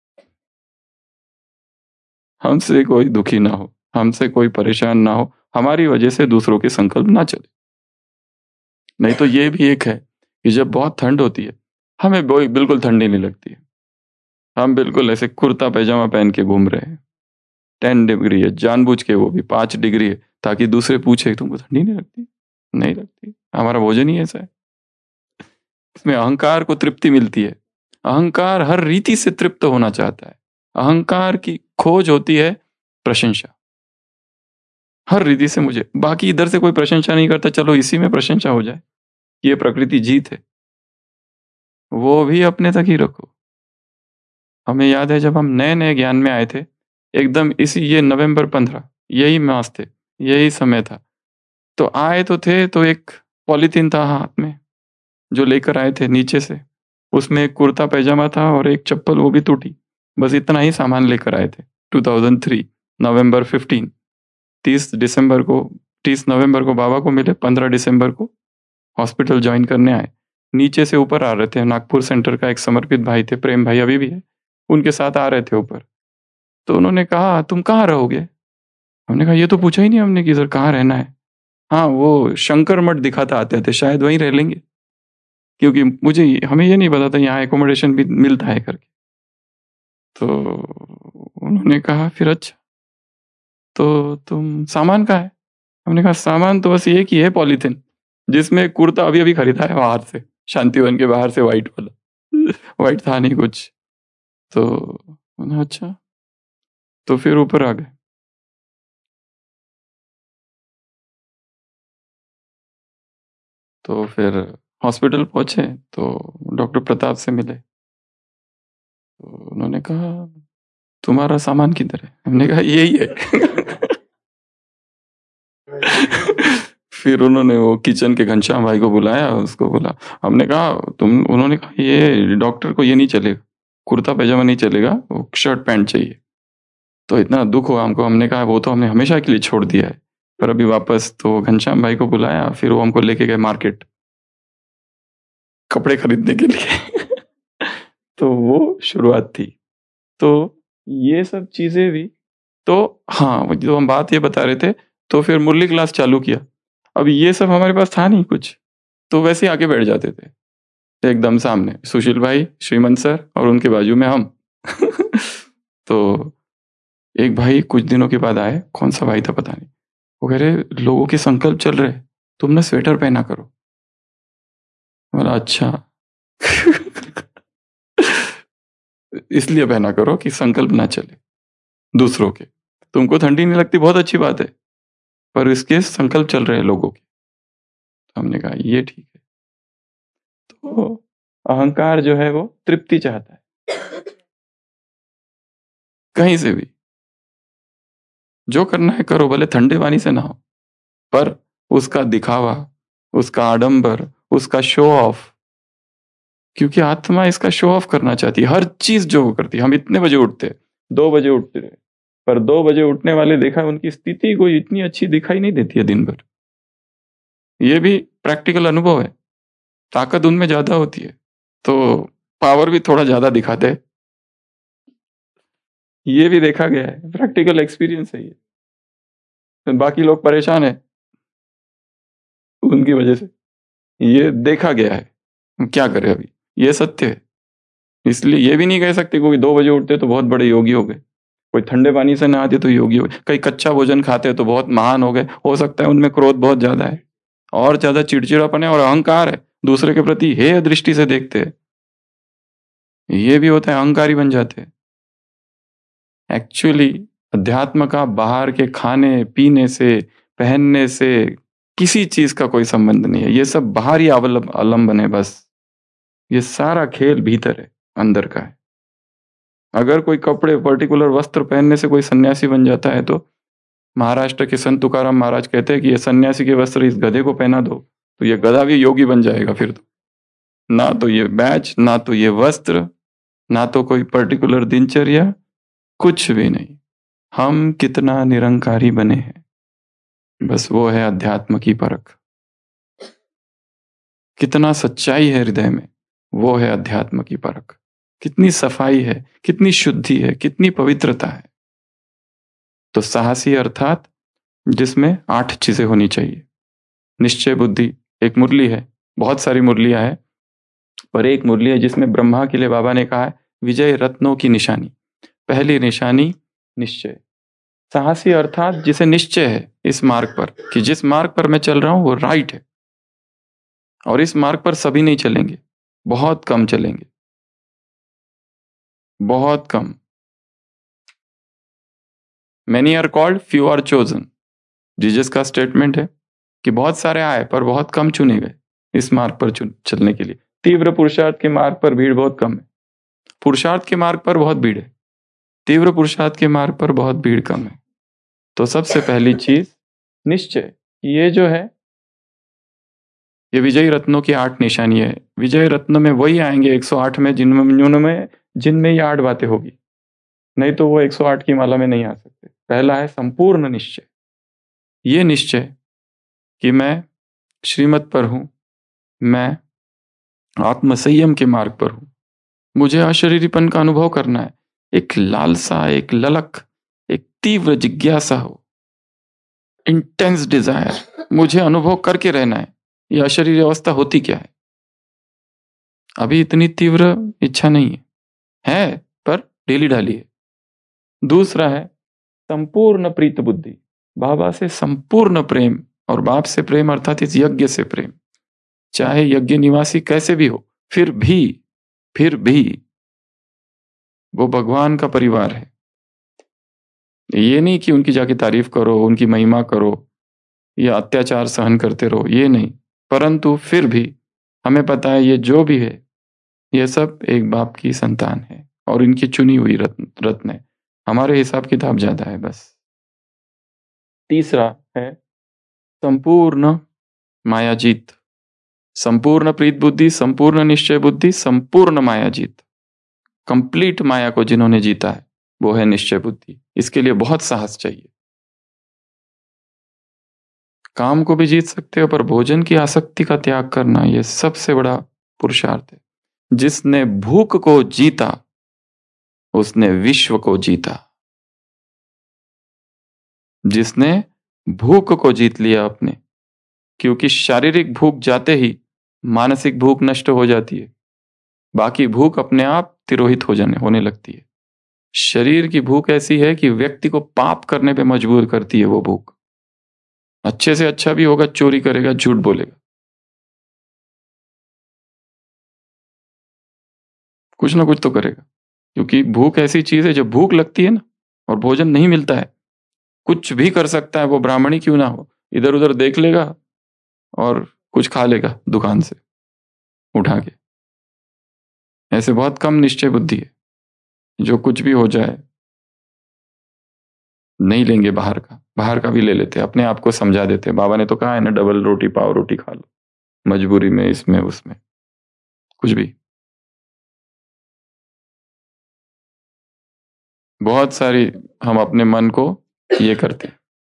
हमसे कोई दुखी ना हो, हमसे कोई परेशान ना हो, हमारी वजह से दूसरों के संकल्प ना चले। नहीं तो ये भी एक है कि जब बहुत ठंड होती है, हमें बिल्कुल ठंडी नहीं लगती है, हम बिल्कुल ऐसे कुर्ता पैजामा पहन के घूम रहे हैं। 10 डिग्री है, जानबूझ के, वो भी 5 डिग्री है, ताकि दूसरे पूछे तुमको ठंडी नहीं लगती? नहीं लगती। हमारा भोजन ही ऐसा है, इसमें अहंकार को तृप्ति मिलती है। अहंकार हर रीति से तृप्त होना चाहता है। अहंकार की खोज होती है प्रशंसा, हर रीति से। मुझे बाकी इधर से कोई प्रशंसा नहीं करता, चलो इसी में प्रशंसा हो जाए, ये प्रकृति जीत है, वो भी अपने तक ही रखो। हमें याद है जब हम नए नए ज्ञान में आए थे, एकदम इसी ये नवंबर 15 यही मास थे, यही समय था। तो आए तो थे, तो एक पॉलीथीन था हाथ में जो लेकर आए थे नीचे से, उसमें एक कुर्ता पैजामा था और एक चप्पल, वो भी टूटी। बस इतना ही सामान लेकर आए थे। 2003 नवंबर 15, 30 दिसंबर को, 30 नवंबर को बाबा को मिले, 15 दिसंबर को हॉस्पिटल ज्वाइन करने आए। नीचे से ऊपर आ रहे थे, नागपुर सेंटर का एक समर्पित भाई थे, प्रेम भाई अभी भी है, उनके साथ आ रहे थे ऊपर। तो उन्होंने कहा तुम कहाँ रहोगे? हमने कहा ये तो पूछा ही नहीं हमने कि सर कहाँ रहना है। हाँ वो शंकर मठ दिखाता आते थे, शायद वहीं रह लेंगे, क्योंकि हमें ये नहीं पता था यहाँ एकोमोडेशन भी मिलता है करके। तो उन्होंने कहा फिर अच्छा तो तुम सामान का है? हमने कहा सामान तो बस एक ही है, पॉलीथिन, जिसमें कुर्ता अभी अभी खरीदा है बाहर से, शांतिवन के बाहर से, व्हाइट वाला। व्हाइट था नहीं कुछ। तो मैंने अच्छा, तो फिर ऊपर आ गए। तो फिर हॉस्पिटल पहुंचे तो डॉक्टर प्रताप से मिले। तो उन्होंने कहा तुम्हारा सामान किधर है? हमने कहा यही है। फिर उन्होंने वो किचन के घनश्याम भाई को बुलाया, उसको बोला, हमने कहा उन्होंने कहा ये डॉक्टर को ये नहीं चलेगा, कुर्ता पैजामा नहीं चलेगा, वो शर्ट पैंट चाहिए। तो इतना दुख हुआ हमको, हमने कहा वो तो हमने हमेशा के लिए छोड़ दिया है, पर अभी वापस। तो घनश्याम भाई को बुलाया, फिर वो हमको लेके गए मार्केट कपड़े खरीदने के लिए। तो वो शुरुआत थी। तो ये सब चीजें भी, तो हाँ, वो जो हम बात ये बता रहे थे, तो फिर मुरली क्लास चालू किया। अब ये सब हमारे पास था नहीं कुछ, तो वैसे ही आके बैठ जाते थे एकदम सामने, सुशील भाई, श्रीमंत सर और उनके बाजू में हम। तो एक भाई कुछ दिनों के बाद आए, कौन सा भाई था पता नहीं, वो कह रहे लोगों के संकल्प चल रहे, तुम ना स्वेटर पहना करो। बोला अच्छा। इसलिए पहना करो कि संकल्प ना चले दूसरों के, तुमको ठंडी नहीं लगती बहुत अच्छी बात है, पर इसके संकल्प चल रहे हैं लोगों के। तो हमने कहा ये ठीक है। तो अहंकार जो है वो तृप्ति चाहता है कहीं से भी, जो करना है करो, भले ठंडे पानी से ना हो, पर उसका दिखावा, उसका आडंबर, उसका शो ऑफ, क्योंकि आत्मा इसका शो ऑफ करना चाहती है हर चीज जो वो करती है। हम इतने बजे उठते, 2 बजे उठते रहे, पर 2 बजे उठने वाले देखा उनकी स्थिति कोई इतनी अच्छी दिखाई नहीं देती है दिन भर। ये भी प्रैक्टिकल अनुभव है, ताकत उनमें ज्यादा होती है तो पावर भी थोड़ा ज्यादा दिखाते हैं। ये भी देखा गया है, प्रैक्टिकल एक्सपीरियंस है ये। बाकी लोग परेशान है उनकी वजह से, ये देखा गया है, हम क्या करें अभी, ये सत्य है। इसलिए ये भी नहीं कह सकते कोई 2 बजे उठते तो बहुत बड़े योगी हो गए, कोई ठंडे पानी से नहाते तो योगी हो गए, कहीं कच्चा भोजन खाते तो बहुत महान हो गए। हो सकता है उनमें क्रोध बहुत ज्यादा है और ज्यादा चिड़चिड़ापन है और अहंकार है, दूसरे के प्रति हेय दृष्टि से देखते हैं, ये भी होता है, अहंकारी बन जाते हैं। एक्चुअली अध्यात्म का बाहर के खाने पीने से, पहनने से किसी चीज का कोई संबंध नहीं है, ये सब बाहरी अवलंबन है बस। ये सारा खेल भीतर है, अंदर का है। अगर कोई कपड़े पर्टिकुलर वस्त्र पहनने से कोई सन्यासी बन जाता है, तो महाराष्ट्र के संत तुकाराम महाराज कहते हैं कि ये सन्यासी के वस्त्र इस गधे को पहना दो तो ये गधा भी योगी बन जाएगा। फिर तो ना तो ये बैच, ना तो ये वस्त्र, ना तो कोई पर्टिकुलर दिनचर्या, कुछ भी नहीं। हम कितना निरंकारी बने हैं, बस वो है अध्यात्म की परख। कितना सच्चाई है हृदय में, वो है अध्यात्म की परख। कितनी सफाई है, कितनी शुद्धि है, कितनी पवित्रता है। तो साहसी अर्थात जिसमें 8 चीजें होनी चाहिए। निश्चय बुद्धि एक मुरली है, बहुत सारी मुरलियां है, पर एक मुरली है जिसमें ब्रह्मा के लिए बाबा ने कहा है विजय रत्नों की निशानी, पहली निशानी निश्चय। साहसी अर्थात जिसे निश्चय है इस मार्ग पर कि जिस मार्ग पर मैं चल रहा हूं वो राइट है, और इस मार्ग पर सभी नहीं चलेंगे, बहुत कम चलेंगे, बहुत कम। Many are called, few are chosen, Jesus का स्टेटमेंट है कि बहुत सारे आए पर बहुत कम चुने गए इस मार्ग पर चलने के लिए। तीव्र पुरुषार्थ के मार्ग पर भीड़ बहुत कम है, पुरुषार्थ के मार्ग पर बहुत भीड़ है, तीव्र पुरुषार्थ के मार्ग पर बहुत भीड़ कम है। तो सबसे पहली चीज निश्चय, ये जो है ये विजय रत्नों की 8 निशानी है। विजय रत्न में वही आएंगे 108 में जिनमें ये 8 बातें होगी, नहीं तो वो 108 की माला में नहीं आ सकते। पहला है संपूर्ण निश्चय, ये निश्चय कि मैं श्रीमत पर हूं, मैं आत्म संयम के मार्ग पर हूं, मुझे अशरीरीपन का अनुभव करना है। एक लालसा, एक ललक, एक तीव्र जिज्ञासा हो, इंटेंस डिजायर, मुझे अनुभव करके रहना है ये अशरीरी अवस्था होती क्या है। अभी इतनी तीव्र इच्छा नहीं है पर ढीली ढाली है। दूसरा है संपूर्ण प्रीत बुद्धि, बाबा से संपूर्ण प्रेम, और बाप से प्रेम अर्थात इस यज्ञ से प्रेम, चाहे यज्ञ निवासी कैसे भी हो, फिर भी वो भगवान का परिवार है। ये नहीं कि उनकी जाके तारीफ करो, उनकी महिमा करो या अत्याचार सहन करते रहो, ये नहीं। परंतु फिर भी हमें पता है ये जो भी है ये सब एक बाप की संतान है और इनकी चुनी हुई रत्न है। हमारे हिसाब किताब ज्यादा है बस। तीसरा है संपूर्ण मायाजीत। संपूर्ण प्रीत बुद्धि, संपूर्ण निश्चय बुद्धि, संपूर्ण मायाजीत। कंप्लीट माया को जिन्होंने जीता है वो है निश्चय बुद्धि। इसके लिए बहुत साहस चाहिए। काम को भी जीत सकते हो, पर भोजन की आसक्ति का त्याग करना यह सबसे बड़ा पुरुषार्थ है। जिसने भूख को जीता उसने विश्व को जीता। जिसने भूख को जीत लिया अपने, क्योंकि शारीरिक भूख जाते ही मानसिक भूख नष्ट हो जाती है, बाकी भूख अपने आप तिरोहित होने लगती है। शरीर की भूख ऐसी है कि व्यक्ति को पाप करने पे मजबूर करती है। वो भूख अच्छे से अच्छा भी होगा, चोरी करेगा, झूठ बोलेगा, कुछ ना कुछ तो करेगा। क्योंकि भूख ऐसी चीज है, जब भूख लगती है ना और भोजन नहीं मिलता है, कुछ भी कर सकता है, वो ब्राह्मण ही क्यों ना हो। इधर उधर देख लेगा और कुछ खा लेगा दुकान से उठा के। ऐसे बहुत कम निश्चय बुद्धि है जो कुछ भी हो जाए नहीं लेंगे। बाहर का भी ले लेते, अपने आप को समझा देते। बाबा ने तो कहा है ना, डबल रोटी पाव रोटी खा लो, मजबूरी में, इसमें उसमें, कुछ भी। बहुत सारी हम अपने मन को ये करते,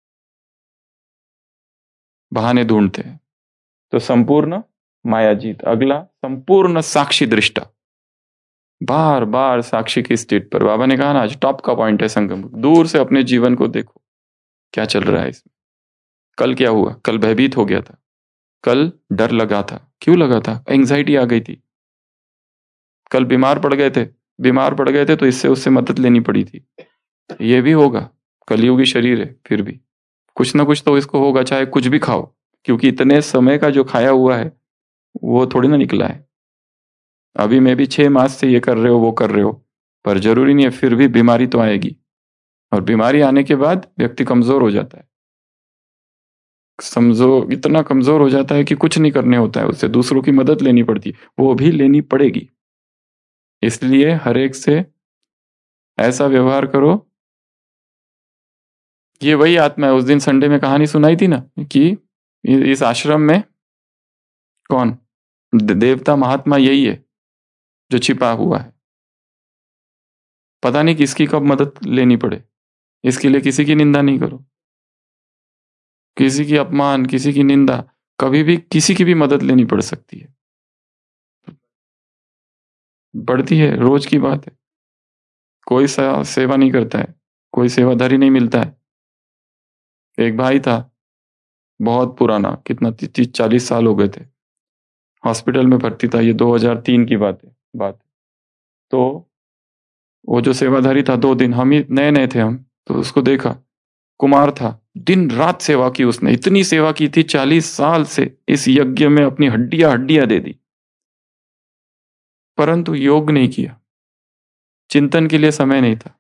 बहाने ढूंढते हैं। तो संपूर्ण मायाजीत। अगला संपूर्ण साक्षी दृष्टा। बार बार साक्षी की स्टेट पर। बाबा ने कहा ना, आज टॉप का पॉइंट है संगम। दूर से अपने जीवन को देखो, क्या चल रहा है इसमें। कल क्या हुआ? कल भयभीत हो गया था, कल डर लगा था। क्यों लगा था? एंग्जाइटी आ गई थी। कल बीमार पड़ गए थे तो इससे उससे मदद लेनी पड़ी थी। ये भी होगा, कलयुगी शरीर है, फिर भी कुछ ना कुछ तो इसको होगा, चाहे कुछ भी खाओ। क्योंकि इतने समय का जो खाया हुआ है वो थोड़ी ना निकला है। अभी मैं भी 6 मास से ये कर रहे हो वो कर रहे हो, पर जरूरी नहीं है, फिर भी बीमारी तो आएगी। और बीमारी आने के बाद व्यक्ति कमजोर हो जाता है। समझो, इतना कमजोर हो जाता है कि कुछ नहीं करने होता है, उससे दूसरों की मदद लेनी पड़ती, वो भी लेनी पड़ेगी। इसलिए हर एक से ऐसा व्यवहार करो। ये वही आत्मा है, उस दिन संडे में कहानी सुनाई थी ना कि इस आश्रम में कौन देवता महात्मा यही है जो छिपा हुआ है। पता नहीं किसकी कब मदद लेनी पड़े। इसके लिए किसी की निंदा नहीं करो, किसी की अपमान, किसी की निंदा। कभी भी किसी की भी मदद लेनी पड़ सकती है, बढ़ती है, रोज की बात है। कोई सेवा नहीं करता है, कोई सेवाधारी नहीं मिलता है। एक भाई था, बहुत पुराना, कितना 30-40 साल हो गए थे, हॉस्पिटल में भर्ती था। ये 2003 की बात। तो वो जो सेवाधारी था, 2 दिन, हम ही नए नए थे हम, तो उसको देखा, कुमार था, दिन रात सेवा की उसने। इतनी सेवा की थी, 40 साल से इस यज्ञ में अपनी हड्डियां हड्डियां दे दी, परंतु योग नहीं किया, चिंतन के लिए समय नहीं था।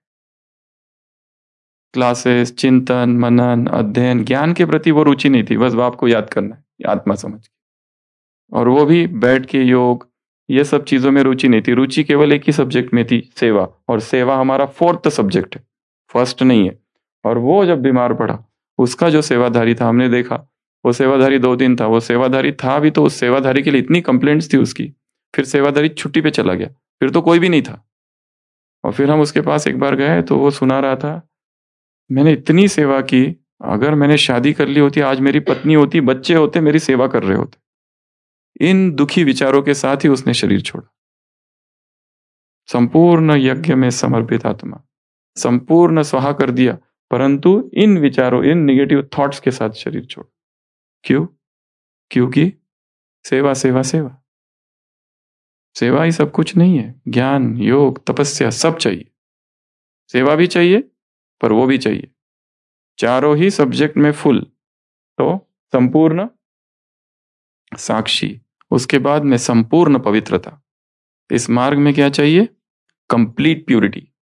क्लासेस, चिंतन, मनन, अध्ययन, ज्ञान के प्रति वो रुचि नहीं थी। बस बाप को याद करना है आत्मा समझ के, और वो भी बैठ के योग, ये सब चीजों में रुचि नहीं थी। रुचि केवल एक ही सब्जेक्ट में थी, सेवा। और सेवा हमारा 4th सब्जेक्ट है, फर्स्ट नहीं है। और वो जब बीमार पड़ा, उसका जो सेवाधारी था, हमने देखा, वो सेवाधारी 2 दिन था। वो सेवाधारी था भी, तो उस सेवाधारी के लिए इतनी कंप्लेंट्स थी उसकी। फिर सेवाधारी छुट्टी पे चला गया, फिर तो कोई भी नहीं था। और फिर हम उसके पास एक बार गए तो वो सुना रहा था, मैंने इतनी सेवा की, अगर मैंने शादी कर ली होती, आज मेरी पत्नी होती, बच्चे होते, मेरी सेवा कर रहे होते। इन दुखी विचारों के साथ ही उसने शरीर छोड़ा। संपूर्ण यज्ञ में समर्पित आत्मा, संपूर्ण स्वाहा कर दिया, परंतु इन विचारों, इन निगेटिव थॉट्स के साथ शरीर छोड़ा। क्यों? क्योंकि सेवा सेवा सेवा, सेवा ही सब कुछ नहीं है। ज्ञान, योग, तपस्या सब चाहिए, सेवा भी चाहिए, पर वो भी चाहिए। चारों ही सब्जेक्ट में फुल। तो संपूर्ण साक्षी, उसके बाद में संपूर्ण पवित्रता। इस मार्ग में क्या चाहिए? Complete purity.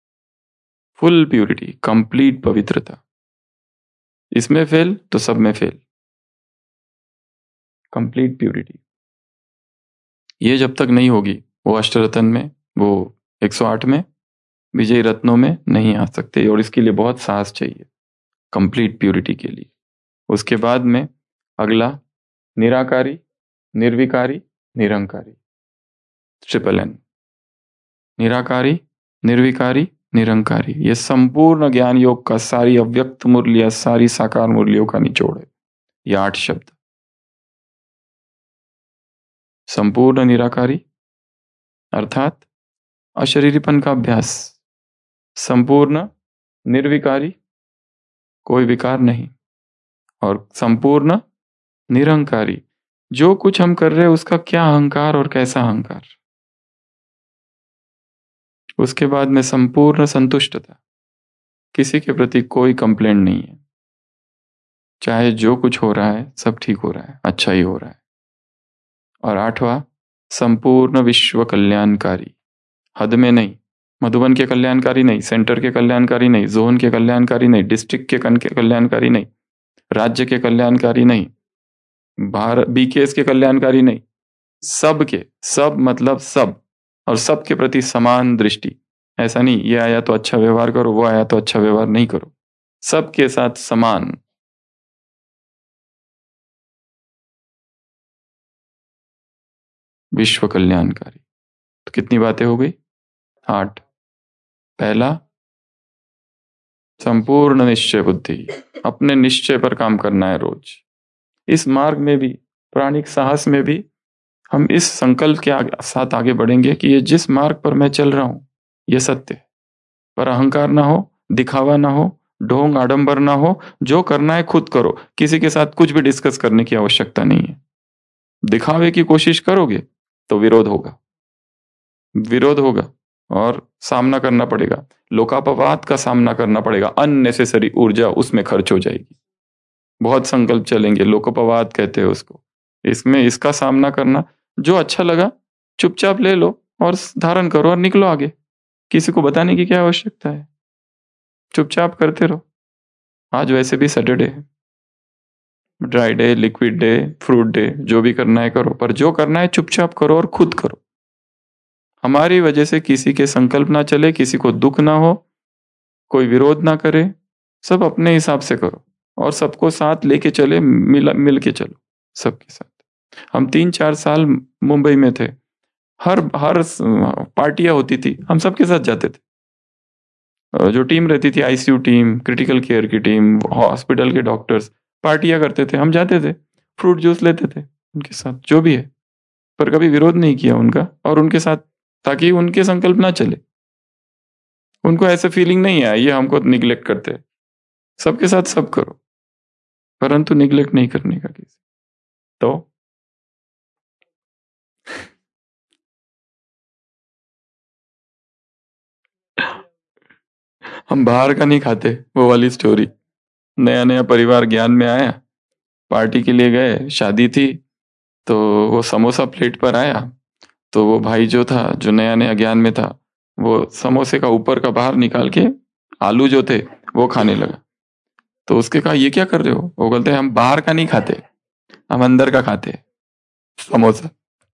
Full purity, complete पवित्रता। इसमें फेल तो सब में फेल, कंप्लीट प्यूरिटी। ये जब तक नहीं होगी वो अष्टरत्न में, वो 108 में, विजय रत्नों में नहीं आ सकते, और इसके लिए बहुत साहस चाहिए कंप्लीट प्यूरिटी के लिए। उसके बाद में अगला निराकारी, निर्विकारी, निरंकारी, ट्रिपल एन। निराकारी, निर्विकारी, निरंकारी, ये संपूर्ण ज्ञान योग का सारी अव्यक्त मुरलियां, सारी साकार मुरलियों का निचोड़ है, ये 8 शब्द। संपूर्ण निराकारी अर्थात अशरीरीपन का अभ्यास, संपूर्ण निर्विकारी, कोई विकार नहीं, और संपूर्ण निरंकारी, जो कुछ हम कर रहे हैं उसका क्या अहंकार और कैसा अहंकार। उसके बाद में संपूर्ण संतुष्टता, किसी के प्रति कोई कंप्लेंट नहीं है, चाहे जो कुछ हो रहा है सब ठीक हो रहा है, अच्छा ही हो रहा है। और 8वां संपूर्ण विश्व कल्याणकारी, हद में नहीं, मधुबन के कल्याणकारी नहीं, सेंटर के कल्याणकारी नहीं, जोन के कल्याणकारी नहीं, डिस्ट्रिक्ट के कल्याणकारी नहीं, राज्य के कल्याणकारी नहीं, भारत बीकेएस के कल्याणकारी नहीं, सब के सब, मतलब सब, और सब के प्रति समान दृष्टि। ऐसा नहीं ये आया तो अच्छा व्यवहार करो, वो आया तो अच्छा व्यवहार नहीं करो, सबके साथ समान। विश्व कल्याणकारी। तो कितनी बातें हो गई? 8। पहला संपूर्ण निश्चय बुद्धि, अपने निश्चय पर काम करना है रोज। इस मार्ग में भी, प्राणिक साहस में भी, हम इस संकल्प के साथ आगे बढ़ेंगे कि ये जिस मार्ग पर मैं चल रहा हूं ये सत्य है, पर अहंकार ना हो, दिखावा ना हो, ढोंग आडंबर ना हो, जो करना है खुद करो, किसी के साथ कुछ भी डिस्कस करने की आवश्यकता नहीं है। दिखावे की कोशिश करोगे तो विरोध होगा, विरोध होगा और सामना करना पड़ेगा, लोकापवाद का सामना करना पड़ेगा, अननेसेसरी ऊर्जा उसमें खर्च हो जाएगी। बहुत संकल्प चलेंगे, लोकोपवाद कहते हैं उसको। इसमें इसका सामना करना, जो अच्छा लगा चुपचाप ले लो और धारण करो और निकलो आगे, किसी को बताने की क्या आवश्यकता है, चुपचाप करते रहो। आज वैसे भी सैटरडे है, dry day, liquid day, fruit day, जो भी करना है करो, पर जो करना है चुपचाप करो और खुद करो। हमारी वजह से किसी के संकल्प ना चले, किसी को दुख ना हो, कोई विरोध ना करे, सब अपने हिसाब से करो और सबको साथ लेके चले, मिल के चलो सबके साथ। हम 3-4 साल मुंबई में थे, हर पार्टियां होती थी, हम सबके साथ जाते थे। जो टीम रहती थी, आईसीयू टीम, क्रिटिकल केयर की टीम, हॉस्पिटल के डॉक्टर्स पार्टियां करते थे, हम जाते थे, फ्रूट जूस लेते थे उनके साथ, जो भी है, पर कभी विरोध नहीं किया उनका और उनके साथ, ताकि उनके संकल्प ना चले, उनको ऐसे फीलिंग नहीं है ये हमको निग्लेक्ट करते। सबके साथ सब करो, परंतु निग्लेक्ट नहीं करने का किसी। तो हम बाहर का नहीं खाते, वो वाली स्टोरी। नया नया परिवार ज्ञान में आया, पार्टी के लिए गए, शादी थी, तो वो समोसा प्लेट पर आया, तो वो भाई जो था, जो नया नया ज्ञान में था, वो समोसे का ऊपर का बाहर निकाल के आलू जो थे वो खाने लगा। तो उसके कहा ये क्या कर रहे हो? वो बोलते हम बाहर का नहीं खाते, हम अंदर का खाते हैं, समोसा।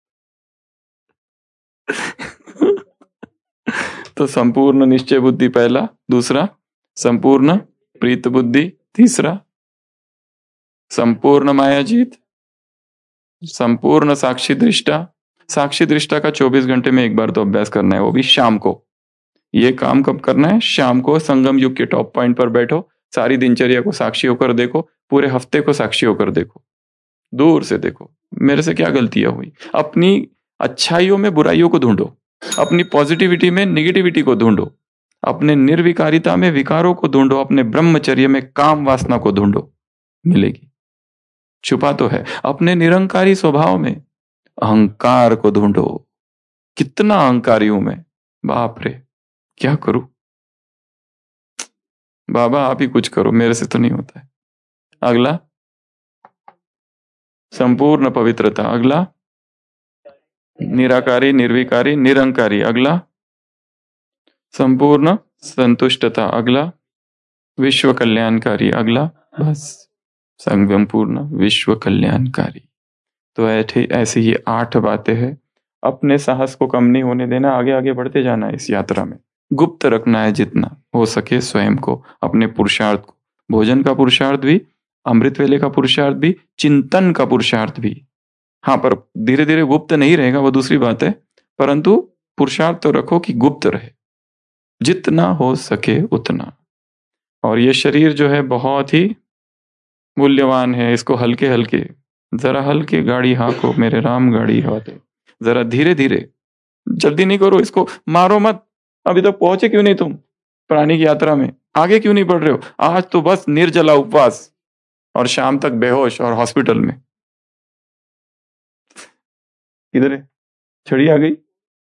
तो संपूर्ण निश्चय बुद्धि पहला, दूसरा संपूर्ण प्रीत बुद्धि, तीसरा संपूर्ण माया जीत, संपूर्ण साक्षी दृष्टा। साक्षी दृष्टा का 24 घंटे में एक बार तो अभ्यास करना है, वो भी शाम को। ये काम कब करना है? शाम को संगम युग के टॉप पॉइंट पर बैठो, सारी दिनचर्या को साक्षी होकर देखो, पूरे हफ्ते को साक्षी होकर देखो, दूर से देखो मेरे से क्या गलतियां हुई, अपनी अच्छाइयों में बुराइयों को ढूंढो, अपनी पॉजिटिविटी में निगेटिविटी को ढूंढो, अपने निर्विकारिता में विकारों को ढूंढो, अपने ब्रह्मचर्य में काम वासना को ढूंढो, मिलेगी। छुपा तो है अपने निरंकारी स्वभाव में, अहंकार को ढूंढो। कितना अहंकारी हूं मैं, बाप रे, क्या करूं? बाबा आप ही कुछ करो, मेरे से तो नहीं होता है। अगला संपूर्ण पवित्रता, अगला निराकारी, निर्विकारी, निरंकारी, अगला संपूर्ण संतुष्टता अगला, विश्व कल्याणकारी अगला, बस संगम पूर्ण विश्व कल्याणकारी। तो ऐसे ये 8 बातें हैं। अपने साहस को कम नहीं होने देना, आगे आगे बढ़ते जाना है इस यात्रा में। गुप्त रखना है जितना हो सके स्वयं को, अपने पुरुषार्थ को, भोजन का पुरुषार्थ भी, अमृत वेले का पुरुषार्थ भी, चिंतन का पुरुषार्थ भी। हाँ, पर धीरे धीरे गुप्त नहीं रहेगा, वो दूसरी बात है, परंतु पुरुषार्थ तो रखो कि गुप्त रहे, जितना हो सके उतना। और ये शरीर जो है बहुत ही मूल्यवान है, इसको हल्के हल्के, जरा हल्के गाड़ी हाँको मेरे राम गाड़ी हाथे, जरा धीरे धीरे, जल्दी नहीं करो, इसको मारो मत। अभी तक पहुंचे क्यों नहीं तुम प्राणी की यात्रा में? आगे क्यों नहीं बढ़ रहे हो? आज तो बस निर्जला उपवास और शाम तक बेहोश और हॉस्पिटल में। किधर है? छड़ी आ गई,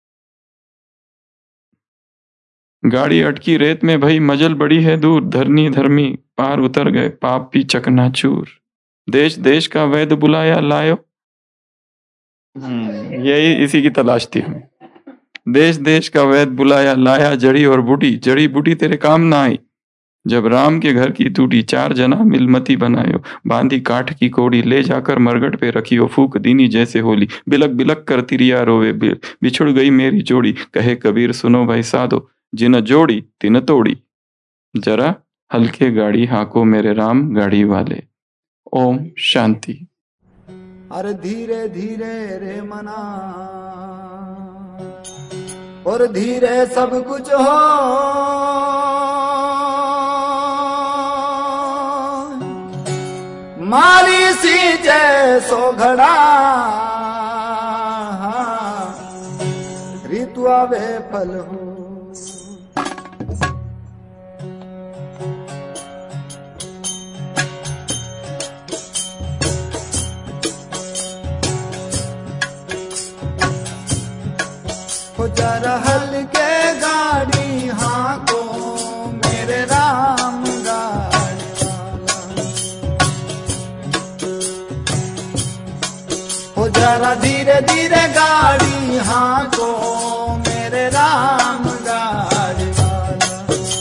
गाड़ी अटकी रेत में, भाई मजल बड़ी है दूर, धरनी धर्मी पार उतर गए, पाप भी चकनाचूर, देश देश का वैद्य बुलाया लायो। यही इसी की तलाश थी हमें। देश देश का वैद्य बुलाया लाया, जड़ी और बूटी, जड़ी बूटी तेरे काम ना आई, जब राम के घर की टूटी, 4 जना मिलमती बनायो, बांधी काठ की कोड़ी, ले जाकर मरगट पे रखियो, फूक दीनी जैसे होली, बिलक बिलक कर तिरिया रोवे, बिछुड़ गई मेरी जोड़ी, कहे कबीर सुनो भाई साधो, जिन जोड़ी तिन तोड़ी, जरा हल्के गाड़ी हाँको मेरे राम गाड़ी वाले। ओम शांति। अरे धीरे धीरे रे मना, और धीरे सब कुछ हो, माली सी जैसो घड़ा, ऋतु आवे फल हो। जरा हल्के गाड़ी हाँको मेरे राम गाड़ी वाला, हो जरा धीरे धीरे गाड़ी हाँको मेरे राम गाड़ी वाला।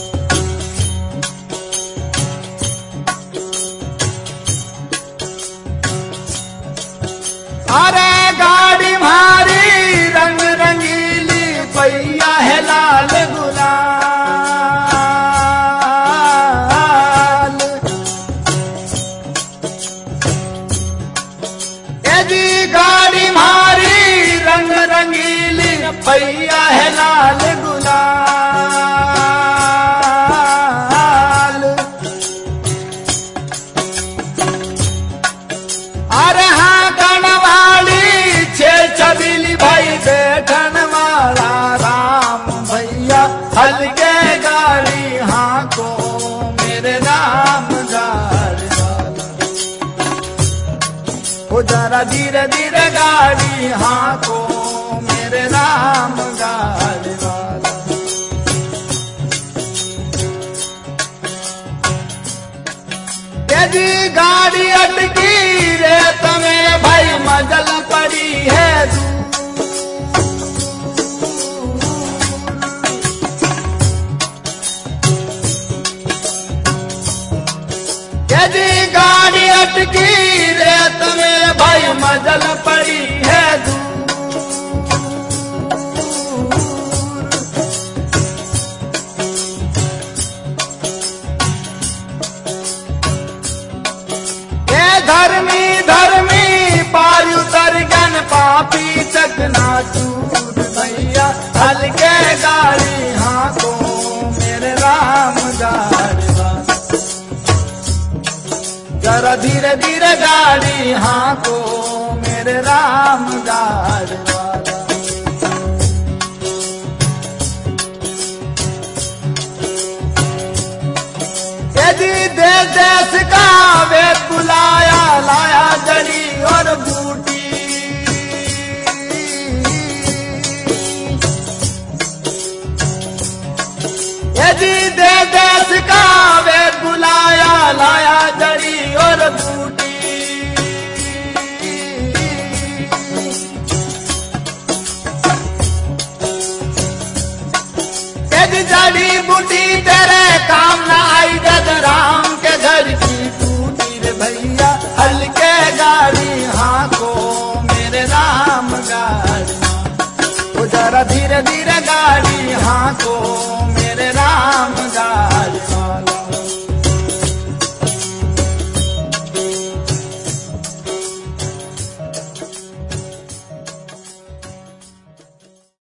अरे गाड़ी मारी रंग रंगीली, भैया है लाल गुलाल, यदि गाड़ी मारी रंग रंगीली, भैया है लाल गुलाल। अरे हाँ गणवाली छे छबीली, भाई बैठन वाला राम भैया, हल्के गाड़ी हाँको मेरे राम गाड़ी वाला, हो जरा धीरे धीरे गाड़ी हाँको मेरे राम गाड़ी वाला। यदि गाड़ी अटकी रे तुम्हें भाई मजल पड़ी है दूर, यदि गाड़ी अटकी रे तुम्हें भाई मजल पड़ी है दूर, धर्मी धर्मी पार उतर गन, पापी चकनाचूर, भैया हल्के गाड़ी हाँको मेरे राम गाड़ी वाला, जरा धीरे धीरे गाड़ी हाँको मेरे राम गाड़ी वाला। यदि देश देश का वेद बुलाया लाया, जड़ी और बूटी, यदि देश देश का वेद बुलाया लाया, जड़ी और बूटी, यदि ऐसी जड़ी बूटी तेरे काम न आई, जद राम के घर की टूटी रे भैया, हल्के गाड़ी हाँ को मेरे राम गाड़ी, तो जरा धीरे धीरे गाड़ी हाँ को